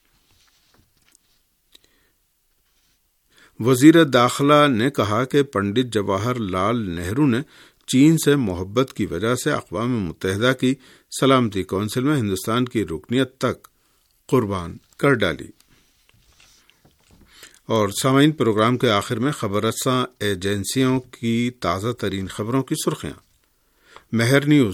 وزیر داخلہ نے کہا کہ پنڈت جواہر لال نہرو نے چین سے محبت کی وجہ سے اقوام متحدہ کی سلامتی کونسل میں ہندوستان کی رکنیت تک قربان کر ڈالی۔ اور سامعین، پروگرام کے آخر میں خبر رساں ایجنسیوں کی تازہ ترین خبروں کی سرخیاں۔ مہر نیوز،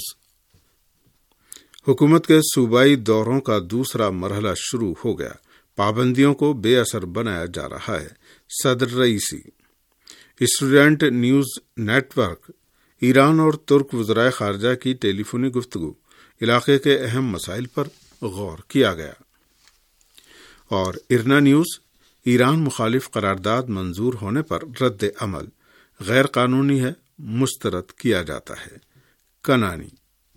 حکومت کے صوبائی دوروں کا دوسرا مرحلہ شروع ہو گیا، پابندیوں کو بے اثر بنایا جا رہا ہے، صدر Raisi. Student news network, Iran اور ترک وزرائے خارجہ کی ٹیلی فونی گفتگو، علاقے کے اہم مسائل پر غور کیا گیا۔ اور ارنا نیوز، ایران مخالف قرارداد منظور ہونے پر رد عمل، غیر قانونی ہے، مسترد کیا جاتا ہے، کنانی۔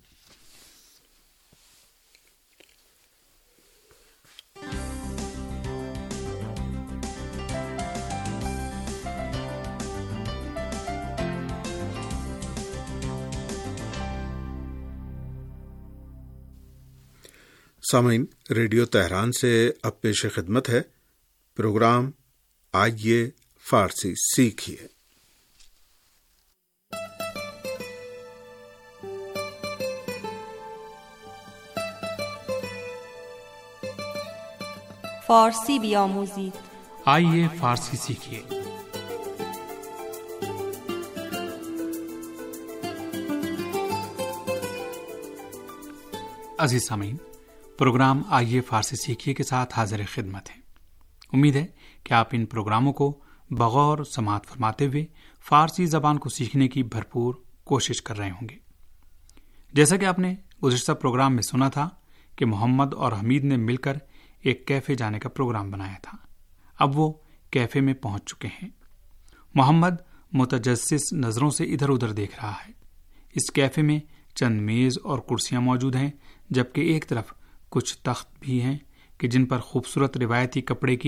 سامعین، ریڈیو تہران سے اب پیش خدمت ہے پروگرام آئیے فارسی سیکھیے۔ فارسی بیاموزید، آئیے فارسی سیکھیے۔ عزیز سامعین، پروگرام آئیے فارسی سیکھیے کے ساتھ حاضر خدمت ہے۔ امید ہے کہ آپ ان پروگراموں کو بغور سماعت فرماتے ہوئے فارسی زبان کو سیکھنے کی بھرپور کوشش کر رہے ہوں گے۔ جیسا کہ آپ نے گزشتہ پروگرام میں سنا تھا کہ محمد اور حمید نے مل کر ایک کیفے جانے کا پروگرام بنایا تھا۔ اب وہ کیفے میں پہنچ چکے ہیں۔ محمد متجسس نظروں سے ادھر ادھر دیکھ رہا ہے۔ اس کیفے میں چند میز اور کرسیاں موجود ہیں، جبکہ ایک طرف کچھ تخت بھی ہیں کہ جن پر خوبصورت روایتی کپڑے کی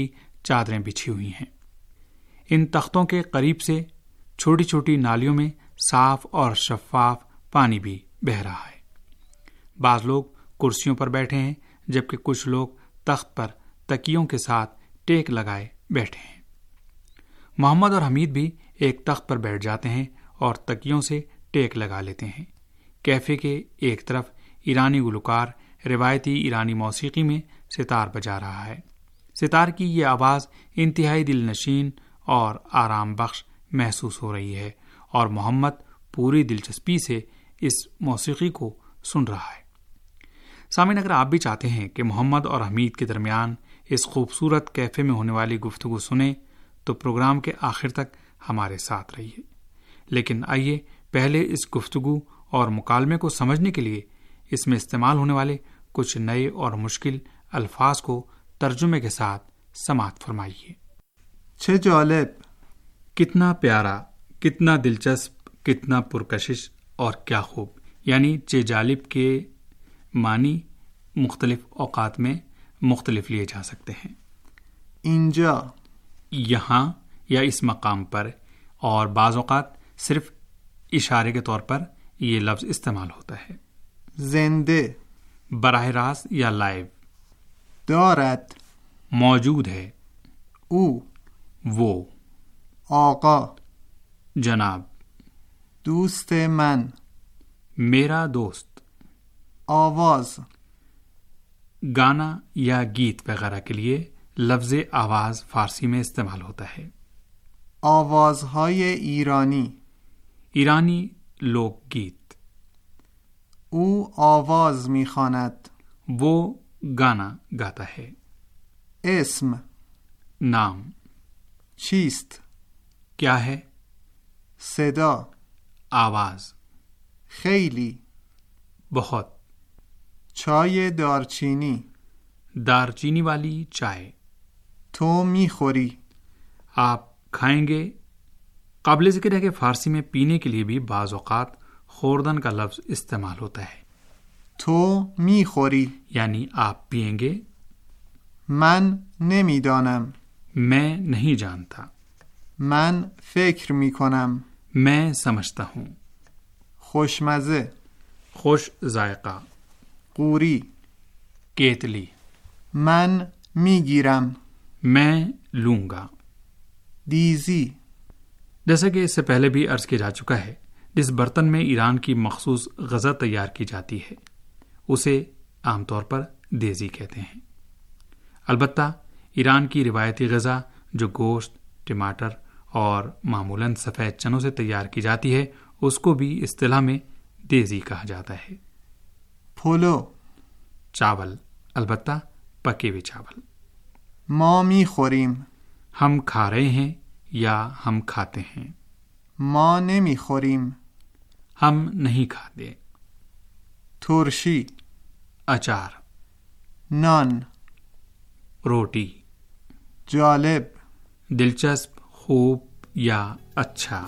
چادریں بچھی ہوئی ہیں۔ ان تختوں کے قریب سے چھوٹی چھوٹی نالیوں میں صاف اور شفاف پانی بھی بہہ رہا ہے۔ بعض لوگ کرسیوں پر بیٹھے ہیں جبکہ کچھ لوگ تخت پر تکیوں کے ساتھ ٹیک لگائے بیٹھے ہیں۔ محمد اور حمید بھی ایک تخت پر بیٹھ جاتے ہیں اور تکیوں سے ٹیک لگا لیتے ہیں۔ کیفے کے ایک طرف ایرانی گلوکار روایتی ایرانی موسیقی میں ستار بجا رہا ہے۔ ستار کی یہ آواز انتہائی دل نشین اور آرام بخش محسوس ہو رہی ہے اور محمد پوری دلچسپی سے اس موسیقی کو سن رہا ہے۔ سامعین، اگر آپ بھی چاہتے ہیں کہ محمد اور حمید کے درمیان اس خوبصورت کیفے میں ہونے والی گفتگو سنیں تو پروگرام کے آخر تک ہمارے ساتھ رہیے۔ لیکن آئیے پہلے اس گفتگو اور مکالمے کو سمجھنے کے لیے اس میں استعمال ہونے والے کچھ نئے اور مشکل الفاظ کو ترجمے کے ساتھ سماعت فرمائیے۔ چه جالب، کتنا پیارا، کتنا دلچسپ، کتنا پرکشش اور کیا خوب، یعنی چه جالب کے معنی مختلف اوقات میں مختلف لیے جا سکتے ہیں۔ اینجا، یہاں یا اس مقام پر، اور بعض اوقات صرف اشارے کے طور پر یہ لفظ استعمال ہوتا ہے۔ زنده، براہ راست یا لائیو۔ دارد، موجود ہے، او، وہ، آقا، جناب، دوست من، میرا دوست۔ آواز، گانا یا گیت وغیرہ کے لیے لفظ آواز فارسی میں استعمال ہوتا ہے۔ آوازهای ایرانی، ایرانی لوک گیت۔ او آواز میخواند، وہ گانا گاتا ہے۔ اسم، نام، چیست، کیا ہے؟ صدا، آواز، خیلی، بہت۔ چای دارچینی، دارچینی والی چائے۔ تو میخوری، آپ کھائیں گے۔ قابل ذکر ہے کہ فارسی میں پینے کے لیے بھی بعض اوقات خوردن کا لفظ استعمال ہوتا ہے۔ تو میخوری، یعنی آپ پیئیں گے۔ من نمیدانم، میں نہیں جانتا، من فکر میکنم، میں سمجھتا ہوں۔ خوشمزه، خوش ذائقہ، قوری، کیتلی، من میگیرم، میں لوں گا۔ دیزی، جیسا کہ اس سے پہلے بھی عرض کیا جا چکا ہے، جس برتن میں ایران کی مخصوص غذا تیار کی جاتی ہے اسے عام طور پر دیزی کہتے ہیں۔ البتہ ایران کی روایتی غذا جو گوشت، ٹماٹر اور معمولاً سفید چنوں سے تیار کی جاتی ہے اس کو بھی اصطلاح میں دیزی کہا جاتا ہے۔ پلو، چاول، البتہ پکے ہوئے چاول۔ ما میخوریم، ہم کھا رہے ہیں یا ہم کھاتے ہیں۔ ما نمیخوریم، ہم نہیں کھاتے۔ ترشی، اچار، نان، روٹی۔ جالب، دلچسپ، خوب یا اچھا۔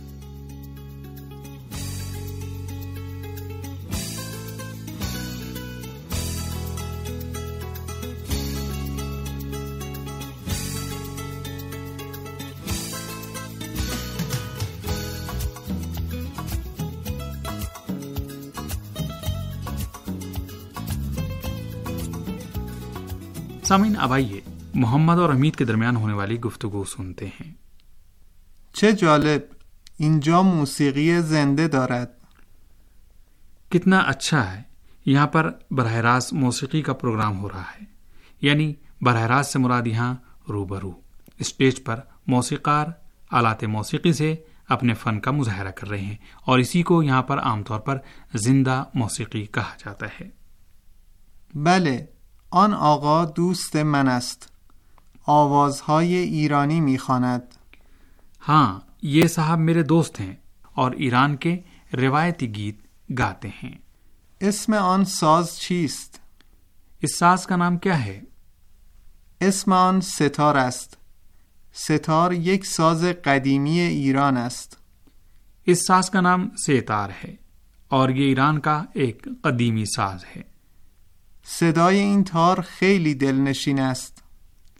سامعین، اب آئیے محمد اور حمید کے درمیان ہونے والی گفتگو سنتے ہیں۔ چه جالب، اینجا موسیقی زنده دارد۔ کتنا اچھا ہے، یہاں پر براہ راست موسیقی کا پروگرام ہو رہا ہے۔ یعنی براہ راست سے مراد یہاں روبرو اسٹیج پر موسیقار آلات موسیقی سے اپنے فن کا مظاہرہ کر رہے ہیں، اور اسی کو یہاں پر عام طور پر زندہ موسیقی کہا جاتا ہے۔ بله، آن آقا دوست من است، آوازهای ایرانی میخواند۔ ہاں، یہ صاحب میرے دوست ہیں اور ایران کے روایتی گیت گاتے ہیں۔ اسم آن ساز چیست؟ اس ساز کا نام کیا ہے؟ اسم آن ستار است. ستار یک ساز قدیمی ایران است. اس ساز کا نام سیتار ہے اور یہ ایران کا ایک قدیمی ساز ہے. صدای این تار خیلی دلنشین است.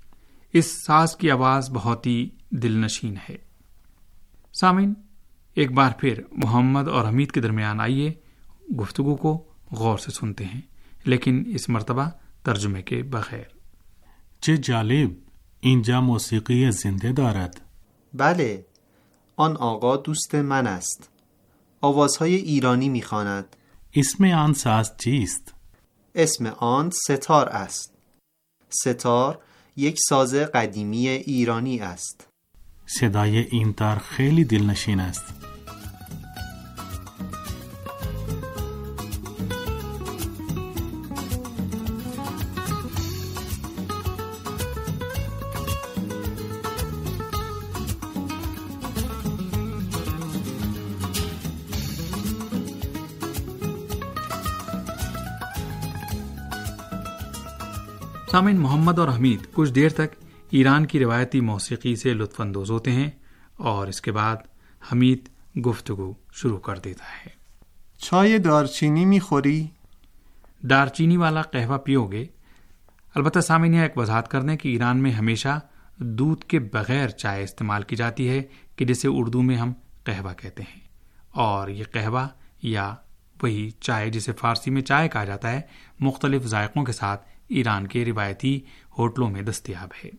اس ساز کی آواز بہت ہی دل نشین ہے۔ سامعین، ایک بار پھر محمد اور حمید کے درمیان آئیے گفتگو کو غور سے سنتے ہیں، لیکن اس مرتبہ ترجمه کے بغیر۔ چه جالب، اینجا موسیقی زنده دارد. بله، آن آقا دوست من است. آوازهای ایرانی میخواند. اسم آن ساز چیست؟ اسم آن ستار است. ستار یک ساز قدیمی ایرانی است. صدای این تار خیلی دلنشین است. سامعین، محمد اور حمید کچھ دیر تک ایران کی روایتی موسیقی سے لطف اندوز ہوتے ہیں اور اس کے بعد حمید گفتگو شروع کر دیتا ہے۔ چای دارچینی میخوری؟ دارچینی والا قہوہ پیو گے؟ البتہ سامعین، ایک وضاحت کر دیں کہ ایران میں ہمیشہ دودھ کے بغیر چائے استعمال کی جاتی ہے کہ جسے اردو میں ہم قہوہ کہتے ہیں، اور یہ قہوہ یا وہی چائے جسے فارسی میں چائے کہا جاتا ہے مختلف ذائقوں کے ساتھ ایران کے روایتی ہوٹلوں میں دستیاب ہے۔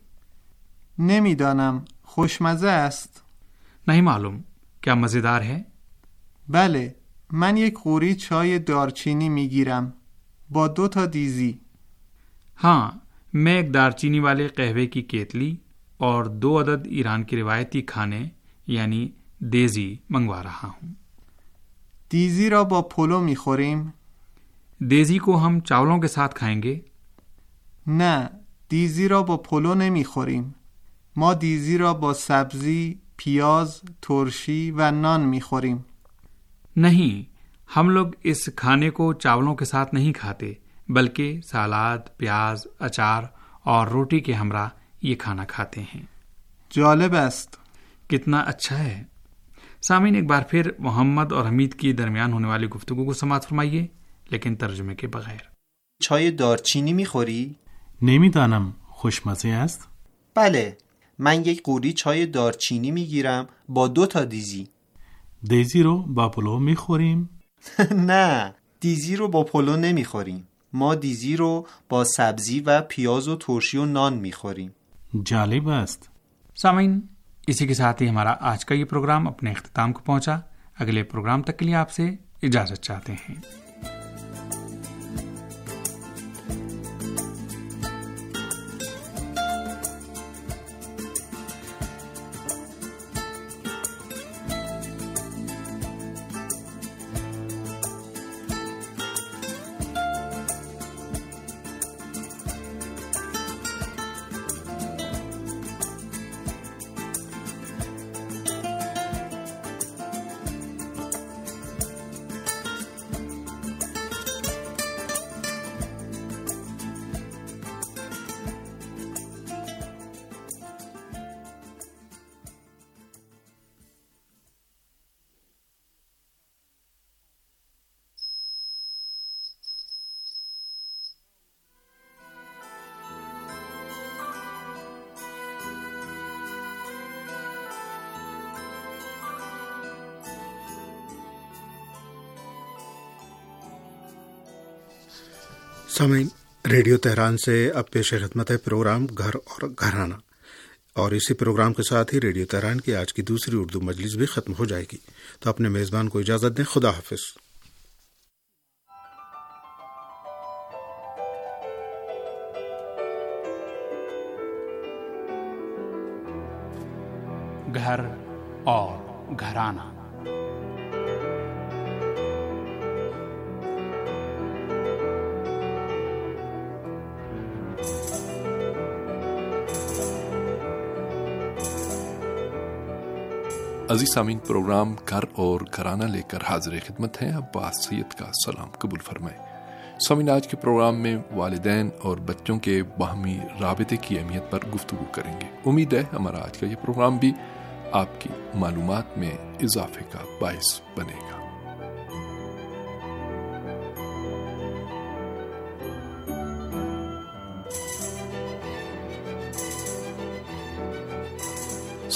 نمیدانم، خوشمزه است؟ نہیں معلوم، کیا مزیدار ہے؟ بله، من یک قوری چای دارچینی میگیرم با 2 تا دیزی. ہاں، میں ایک دارچینی والے قہوے کی کیتلی اور 2 عدد ایران کے روایتی کھانے یعنی دیزی منگوا رہا ہوں۔ دیزی را با پلو میخوریم؟ دیزی کو ہم چاولوں کے ساتھ کھائیں گے؟ نه، دیزی را با پلو نمیخوریم. ما دیزی را با سبزی، پیاز، ترشی و نان میخوریم. نہیں، ہم لوگ اس کھانے کو چاولوں کے ساتھ نہیں کھاتے، بلکہ سالاد، پیاز، اچار اور روٹی کے ہمراہ یہ کھانا کھاتے ہیں۔ جالب است. کتنا اچھا ہے۔ سامعین، ایک بار پھر محمد اور حمید کی درمیان ہونے والی گفتگو کو سماعت فرمائیے، لیکن ترجمے کے بغیر۔ چای دارچینی میخوری؟ نمیدانم، خوشمزه است؟ بله، من یک قوری چای دارچینی میگیرم با 2 تا دیزی. دیزی رو با پلو میخوریم؟ نه، دیزی رو با پلو نمیخوریم. ما دیزی رو با سبزی و پیاز و ترشی و نان میخوریم. جالب است. سامعین، اسی کے ساتھ ہی ہمارا آج کا یہ پروگرام اپنے اختتام کو پہنچا۔ اگلے پروگرام تک کے لیے آپ سے اجازت چاہتے ہیں۔ سامعین، ریڈیو تہران سے اب پیش خدمت ہے پروگرام گھر اور گھرانہ، اور اسی پروگرام کے ساتھ ہی ریڈیو تہران کی آج کی دوسری اردو مجلس بھی ختم ہو جائے گی۔ تو اپنے میزبان کو اجازت دیں۔ خدا حافظ۔ گھر اور گھرانہ۔ عزیز سامعین، پروگرام گھر اور گھرانہ لے کر حاضر خدمت ہیں۔ عباس سید کا سلام قبول فرمائیں۔ سامعین، آج کے پروگرام میں والدین اور بچوں کے باہمی رابطے کی اہمیت پر گفتگو کریں گے۔ امید ہے ہمارا آج کا یہ پروگرام بھی آپ کی معلومات میں اضافے کا باعث بنے گا۔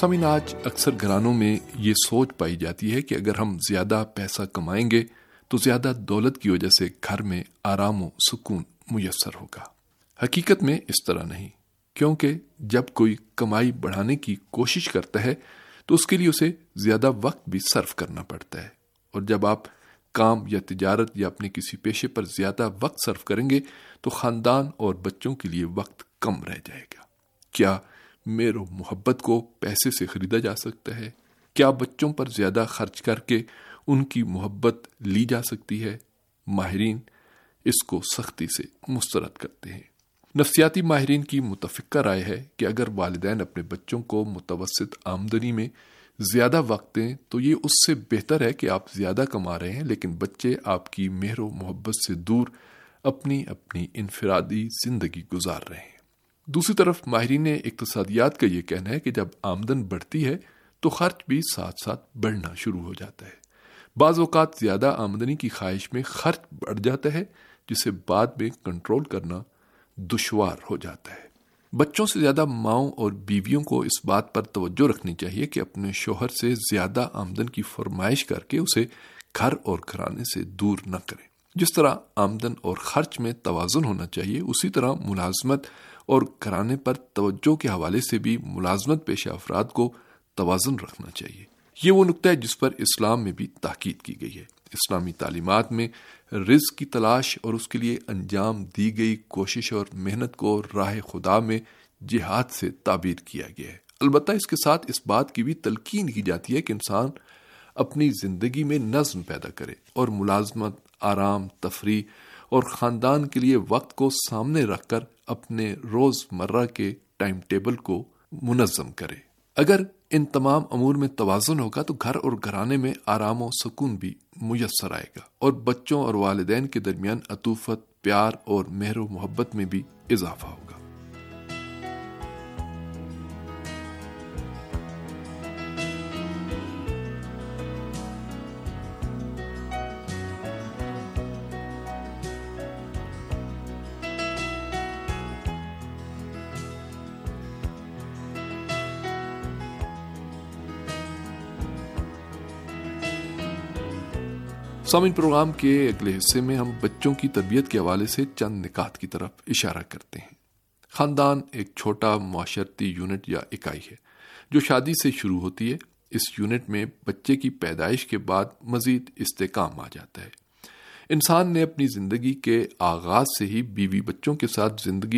سامعین، آج اکثر گھرانوں میں یہ سوچ پائی جاتی ہے کہ اگر ہم زیادہ پیسہ کمائیں گے تو زیادہ دولت کی وجہ سے گھر میں آرام و سکون میسر ہوگا۔ حقیقت میں اس طرح نہیں، کیونکہ جب کوئی کمائی بڑھانے کی کوشش کرتا ہے تو اس کے لیے اسے زیادہ وقت بھی صرف کرنا پڑتا ہے، اور جب آپ کام یا تجارت یا اپنے کسی پیشے پر زیادہ وقت صرف کریں گے تو خاندان اور بچوں کے لیے وقت کم رہ جائے گا۔ کیا مہر و محبت کو پیسے سے خریدا جا سکتا ہے؟ کیا بچوں پر زیادہ خرچ کر کے ان کی محبت لی جا سکتی ہے؟ ماہرین اس کو سختی سے مسترد کرتے ہیں۔ نفسیاتی ماہرین کی متفقہ رائے ہے کہ اگر والدین اپنے بچوں کو متوسط آمدنی میں زیادہ وقت دیں تو یہ اس سے بہتر ہے کہ آپ زیادہ کما رہے ہیں لیکن بچے آپ کی مہر و محبت سے دور اپنی انفرادی زندگی گزار رہے ہیں۔ دوسری طرف ماہرین اقتصادیات کا یہ کہنا ہے کہ جب آمدن بڑھتی ہے تو خرچ بھی ساتھ ساتھ بڑھنا شروع ہو جاتا ہے۔ بعض اوقات زیادہ آمدنی کی خواہش میں خرچ بڑھ جاتا ہے جسے بعد میں کنٹرول کرنا دشوار ہو جاتا ہے۔ بچوں سے زیادہ ماؤں اور بیویوں کو اس بات پر توجہ رکھنی چاہیے کہ اپنے شوہر سے زیادہ آمدن کی فرمائش کر کے اسے گھر اور گھرانے سے دور نہ کریں۔ جس طرح آمدن اور خرچ میں توازن ہونا چاہیے، اسی طرح ملازمت اور گھرانے پر توجہ کے حوالے سے بھی ملازمت پیشہ افراد کو توازن رکھنا چاہیے۔ یہ وہ نقطہ ہے جس پر اسلام میں بھی تاکید کی گئی ہے۔ اسلامی تعلیمات میں رزق کی تلاش اور اس کے لیے انجام دی گئی کوشش اور محنت کو راہ خدا میں جہاد سے تعبیر کیا گیا ہے۔ البتہ اس کے ساتھ اس بات کی بھی تلقین کی جاتی ہے کہ انسان اپنی زندگی میں نظم پیدا کرے اور ملازمت، آرام، تفریح اور خاندان کے لیے وقت کو سامنے رکھ کر اپنے روز مرہ کے ٹائم ٹیبل کو منظم کرے۔ اگر ان تمام امور میں توازن ہوگا تو گھر اور گھرانے میں آرام و سکون بھی میسر آئے گا اور بچوں اور والدین کے درمیان عطوفت، پیار اور مہر و محبت میں بھی اضافہ ہوگا۔ سامعین، پروگرام کے اگلے حصے میں ہم بچوں کی تربیت کے حوالے سے چند نکات کی طرف اشارہ کرتے ہیں۔ خاندان ایک چھوٹا معاشرتی یونٹ یا اکائی ہے جو شادی سے شروع ہوتی ہے۔ اس یونٹ میں بچے کی پیدائش کے بعد مزید استحکام آ جاتا ہے۔ انسان نے اپنی زندگی کے آغاز سے ہی بیوی بچوں کے ساتھ زندگی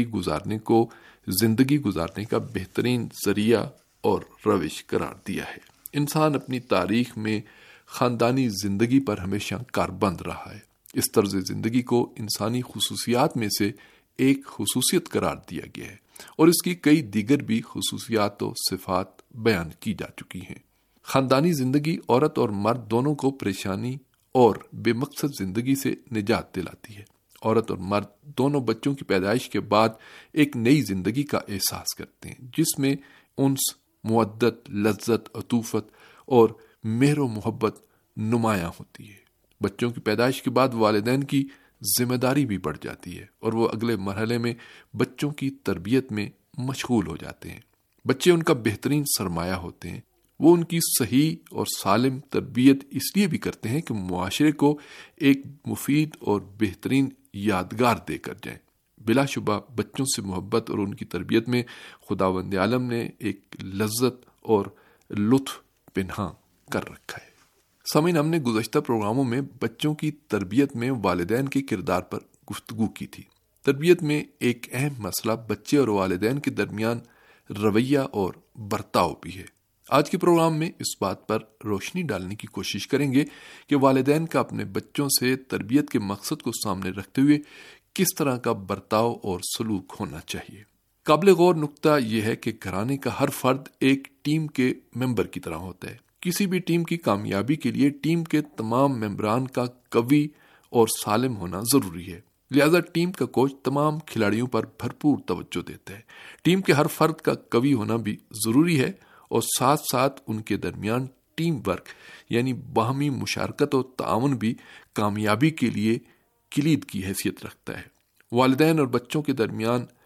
گزارنے کا بہترین ذریعہ اور روش قرار دیا ہے۔ انسان اپنی تاریخ میں خاندانی زندگی پر ہمیشہ کاربند رہا ہے۔ اس طرز زندگی کو انسانی خصوصیات میں سے ایک خصوصیت قرار دیا گیا ہے اور اس کی کئی دیگر بھی خصوصیات و صفات بیان کی جا چکی ہیں۔ خاندانی زندگی عورت اور مرد دونوں کو پریشانی اور بے مقصد زندگی سے نجات دلاتی ہے۔ عورت اور مرد دونوں بچوں کی پیدائش کے بعد ایک نئی زندگی کا احساس کرتے ہیں جس میں انس، مودت، لذت، عطوفت اور مہر و محبت نمایاں ہوتی ہے۔ بچوں کی پیدائش کے بعد والدین کی ذمہ داری بھی بڑھ جاتی ہے اور وہ اگلے مرحلے میں بچوں کی تربیت میں مشغول ہو جاتے ہیں۔ بچے ان کا بہترین سرمایہ ہوتے ہیں۔ وہ ان کی صحیح اور سالم تربیت اس لیے بھی کرتے ہیں کہ معاشرے کو ایک مفید اور بہترین یادگار دے کر جائیں۔ بلا شبہ بچوں سے محبت اور ان کی تربیت میں خداوند عالم نے ایک لذت اور لطف پنہاں کر رکھا ہے۔ سامعین، ہم نے گزشتہ پروگراموں میں بچوں کی تربیت میں والدین کے کردار پر گفتگو کی تھی۔ تربیت میں ایک اہم مسئلہ بچے اور والدین کے درمیان رویہ اور برتاؤ بھی ہے۔ آج کے پروگرام میں اس بات پر روشنی ڈالنے کی کوشش کریں گے کہ والدین کا اپنے بچوں سے تربیت کے مقصد کو سامنے رکھتے ہوئے کس طرح کا برتاؤ اور سلوک ہونا چاہیے۔ قابل غور نقطہ یہ ہے کہ گھرانے کا ہر فرد ایک ٹیم کے ممبر کی طرح ہوتا ہے۔ کسی بھی ٹیم کی کامیابی کے لیے ٹیم کے تمام ممبران کا قوی اور سالم ہونا ضروری ہے۔ لہذا ٹیم کا کوچ تمام کھلاڑیوں پر بھرپور توجہ دیتا ہے۔ ٹیم کے ہر فرد کا قوی ہونا بھی ضروری ہے اور ساتھ ساتھ ان کے درمیان ٹیم ورک یعنی باہمی مشارکت اور تعاون بھی کامیابی کے لیے کلید کی حیثیت رکھتا ہے۔ والدین اور بچوں کے درمیان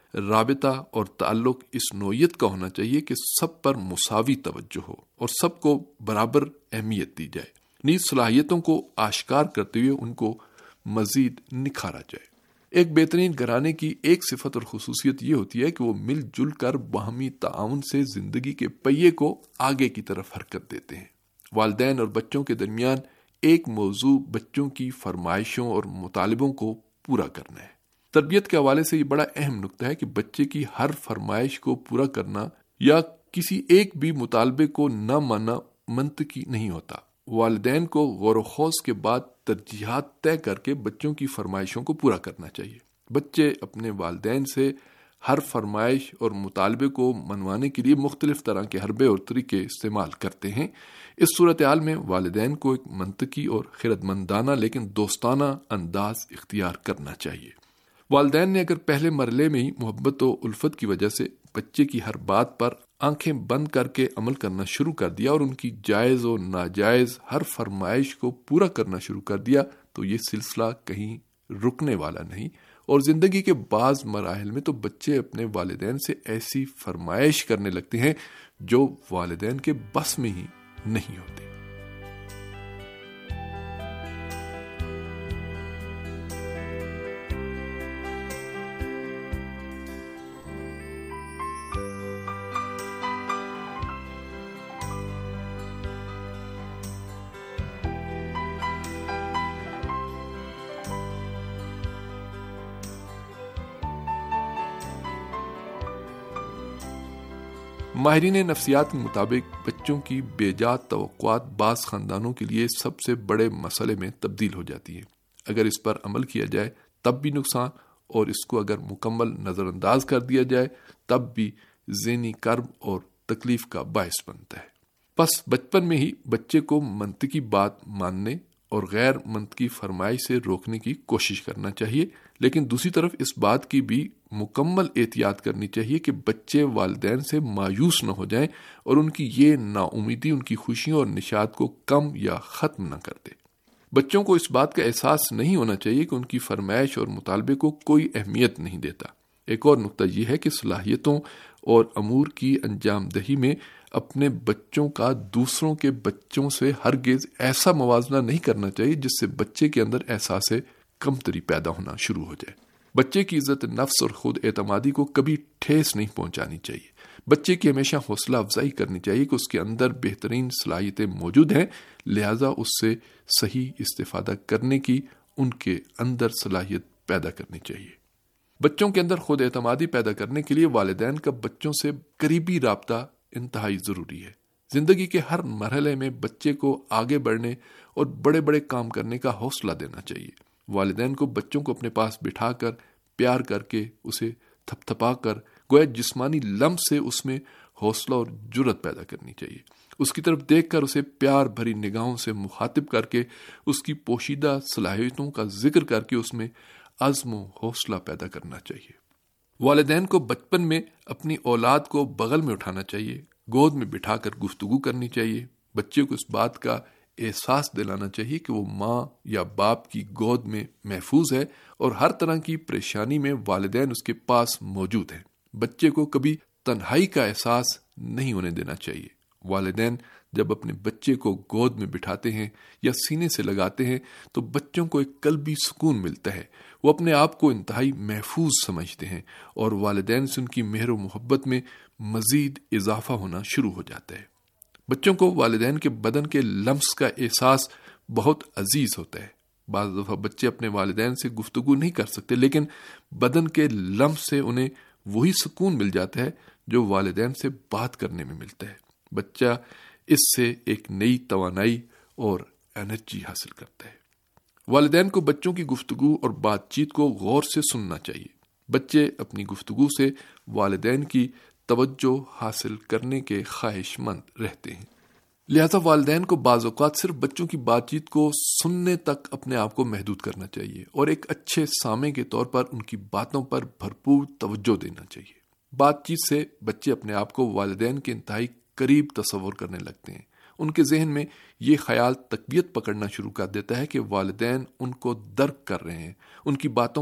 رابطہ اور تعلق اس نوعیت کا ہونا چاہیے کہ سب پر مساوی توجہ ہو اور سب کو برابر اہمیت دی جائے، نیز صلاحیتوں کو آشکار کرتے ہوئے ان کو مزید نکھارا جائے۔ ایک بہترین گھرانے کی ایک صفت اور خصوصیت یہ ہوتی ہے کہ وہ مل جل کر باہمی تعاون سے زندگی کے پہیے کو آگے کی طرف حرکت دیتے ہیں۔ والدین اور بچوں کے درمیان ایک موضوع بچوں کی فرمائشوں اور مطالبوں کو پورا کرنا ہے۔ تربیت کے حوالے سے یہ بڑا اہم نکتہ ہے کہ بچے کی ہر فرمائش کو پورا کرنا یا کسی ایک بھی مطالبے کو نہ ماننا منطقی نہیں ہوتا۔ والدین کو غور و خوض کے بعد ترجیحات طے کر کے بچوں کی فرمائشوں کو پورا کرنا چاہیے۔ بچے اپنے والدین سے ہر فرمائش اور مطالبے کو منوانے کے لیے مختلف طرح کے حربے اور طریقے استعمال کرتے ہیں۔ اس صورتحال میں والدین کو ایک منطقی اور خردمندانہ لیکن دوستانہ انداز اختیار کرنا چاہیے۔ والدین نے اگر پہلے مرحلے میں ہی محبت و الفت کی وجہ سے بچے کی ہر بات پر آنکھیں بند کر کے عمل کرنا شروع کر دیا اور ان کی جائز و ناجائز ہر فرمائش کو پورا کرنا شروع کر دیا تو یہ سلسلہ کہیں رکنے والا نہیں، اور زندگی کے بعض مراحل میں تو بچے اپنے والدین سے ایسی فرمائش کرنے لگتے ہیں جو والدین کے بس میں ہی نہیں ہوتے۔ ماہرین نفسیات کے مطابق بچوں کی بے جا توقعات بعض خاندانوں کے لیے سب سے بڑے مسئلے میں تبدیل ہو جاتی ہیں۔ اگر اس پر عمل کیا جائے تب بھی نقصان، اور اس کو اگر مکمل نظر انداز کر دیا جائے تب بھی ذہنی کرب اور تکلیف کا باعث بنتا ہے۔ بس بچپن میں ہی بچے کو منطقی بات ماننے اور غیر منطقی فرمائش سے روکنے کی کوشش کرنا چاہیے، لیکن دوسری طرف اس بات کی بھی مکمل احتیاط کرنی چاہیے کہ بچے والدین سے مایوس نہ ہو جائیں اور ان کی یہ نا امیدی ان کی خوشیوں اور نشاط کو کم یا ختم نہ کر دے۔ بچوں کو اس بات کا احساس نہیں ہونا چاہیے کہ ان کی فرمائش اور مطالبے کو کوئی اہمیت نہیں دیتا۔ ایک اور نقطہ یہ ہے کہ صلاحیتوں اور امور کی انجام دہی میں اپنے بچوں کا دوسروں کے بچوں سے ہرگز ایسا موازنہ نہیں کرنا چاہیے جس سے بچے کے اندر احساس کمتری پیدا ہونا شروع ہو جائے۔ بچے کی عزت نفس اور خود اعتمادی کو کبھی ٹھیس نہیں پہنچانی چاہیے۔ بچے کی ہمیشہ حوصلہ افزائی کرنی چاہیے کہ اس کے اندر بہترین صلاحیتیں موجود ہیں، لہذا اس سے صحیح استفادہ کرنے کی ان کے اندر صلاحیت پیدا کرنی چاہیے۔ بچوں کے اندر خود اعتمادی پیدا کرنے کے لیے والدین کا بچوں سے قریبی رابطہ انتہائی ضروری ہے۔ زندگی کے ہر مرحلے میں بچے کو آگے بڑھنے اور بڑے بڑے کام کرنے کا حوصلہ دینا چاہیے۔ والدین کو بچوں کو اپنے پاس بٹھا کر پیار کر کے اسے تھپ تھپا کر گویا جسمانی لمس سے اس میں حوصلہ اور جرأت پیدا کرنی چاہیے۔ اس کی طرف دیکھ کر اسے پیار بھری نگاہوں سے مخاطب کر کے اس کی پوشیدہ صلاحیتوں کا ذکر کر کے اس میں عزم و حوصلہ پیدا کرنا چاہیے۔ والدین کو بچپن میں اپنی اولاد کو بغل میں اٹھانا چاہیے، گود میں بٹھا کر گفتگو کرنی چاہیے۔ بچے کو اس بات کا احساس دلانا چاہیے کہ وہ ماں یا باپ کی گود میں محفوظ ہے اور ہر طرح کی پریشانی میں والدین اس کے پاس موجود ہیں۔ بچے کو کبھی تنہائی کا احساس نہیں ہونے دینا چاہیے۔ والدین جب اپنے بچے کو گود میں بٹھاتے ہیں یا سینے سے لگاتے ہیں تو بچوں کو ایک قلبی سکون ملتا ہے، وہ اپنے آپ کو انتہائی محفوظ سمجھتے ہیں اور والدین سے ان کی مہر و محبت میں مزید اضافہ ہونا شروع ہو جاتا ہے۔ بچوں کو والدین کے بدن کے لمس کا احساس بہت عزیز ہوتا ہے۔ بعض دفعہ بچے اپنے والدین سے گفتگو نہیں کر سکتے، لیکن بدن کے لمس سے انہیں وہی سکون مل جاتا ہے جو والدین سے بات کرنے میں ملتا ہے۔ بچہ اس سے ایک نئی توانائی اور انرجی حاصل کرتا ہے۔ والدین کو بچوں کی گفتگو اور بات چیت کو غور سے سننا چاہیے۔ بچے اپنی گفتگو سے والدین کی توجہ حاصل کرنے کے خواہش مند رہتے ہیں، لہذا والدین کو بعض اوقات صرف بچوں کی بات چیت کو سننے تک اپنے آپ کو محدود کرنا چاہیے اور ایک اچھے سامع کے طور پر ان کی باتوں پر بھرپور توجہ دینا چاہیے۔ بات چیت سے بچے اپنے آپ کو والدین کے انتہائی قریب تصور کرنے لگتے ہیں۔ ان کے ذہن میں یہ خیال تقویت پکڑنا شروع کر دیتا ہے کہ والدین ان کو درک کر رہے ہیں، ان کی باتوں پر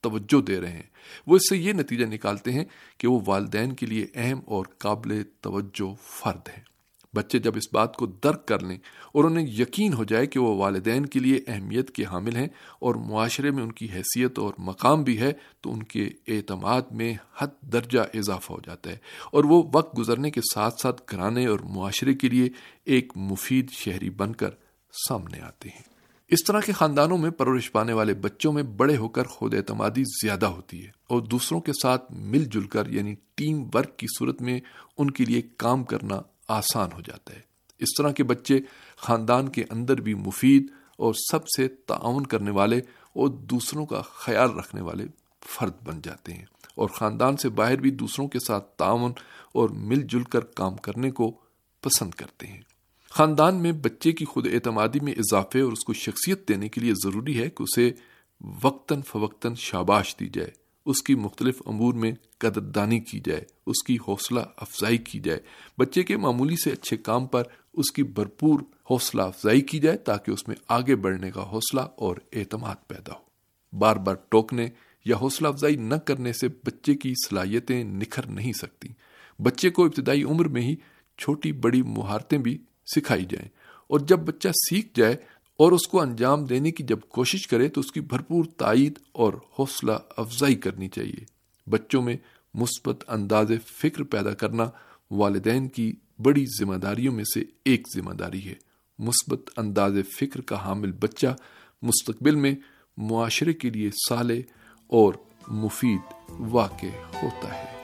توجہ دے رہے ہیں، وہ اس سے یہ نتیجہ نکالتے ہیں کہ وہ والدین کے لیے اہم اور قابل توجہ فرد ہیں۔ بچے جب اس بات کو درک کر لیں اور انہیں یقین ہو جائے کہ وہ والدین کے لیے اہمیت کے حامل ہیں اور معاشرے میں ان کی حیثیت اور مقام بھی ہے، تو ان کے اعتماد میں حد درجہ اضافہ ہو جاتا ہے اور وہ وقت گزرنے کے ساتھ ساتھ گھرانے اور معاشرے کے لیے ایک مفید شہری بن کر سامنے آتے ہیں۔ اس طرح کے خاندانوں میں پرورش پانے والے بچوں میں بڑے ہو کر خود اعتمادی زیادہ ہوتی ہے اور دوسروں کے ساتھ مل جل کر یعنی ٹیم ورک کی صورت میں ان کے لیے کام کرنا آسان ہو جاتا ہے۔ اس طرح کے بچے خاندان کے اندر بھی مفید اور سب سے تعاون کرنے والے اور دوسروں کا خیال رکھنے والے فرد بن جاتے ہیں، اور خاندان سے باہر بھی دوسروں کے ساتھ تعاون اور مل جل کر کام کرنے کو پسند کرتے ہیں۔ خاندان میں بچے کی خود اعتمادی میں اضافے اور اس کو شخصیت دینے کے لیے ضروری ہے کہ اسے وقتاً فوقتاً شاباش دی جائے، اس کی مختلف امور میں قدردانی کی جائے، اس کی حوصلہ افزائی کی جائے، بچے کے معمولی سے اچھے کام پر اس کی بھرپور حوصلہ افزائی کی جائے تاکہ اس میں آگے بڑھنے کا حوصلہ اور اعتماد پیدا ہو۔ بار بار ٹوکنے یا حوصلہ افزائی نہ کرنے سے بچے کی صلاحیتیں نکھر نہیں سکتی۔ بچے کو ابتدائی عمر میں ہی چھوٹی بڑی مہارتیں بھی سکھائی جائیں، اور جب بچہ سیکھ جائے اور اس کو انجام دینے کی جب کوشش کرے تو اس کی بھرپور تائید اور حوصلہ افزائی کرنی چاہیے۔ بچوں میں مثبت انداز فکر پیدا کرنا والدین کی بڑی ذمہ داریوں میں سے ایک ذمہ داری ہے۔ مثبت انداز فکر کا حامل بچہ مستقبل میں معاشرے کے لیے صالح اور مفید واقع ہوتا ہے۔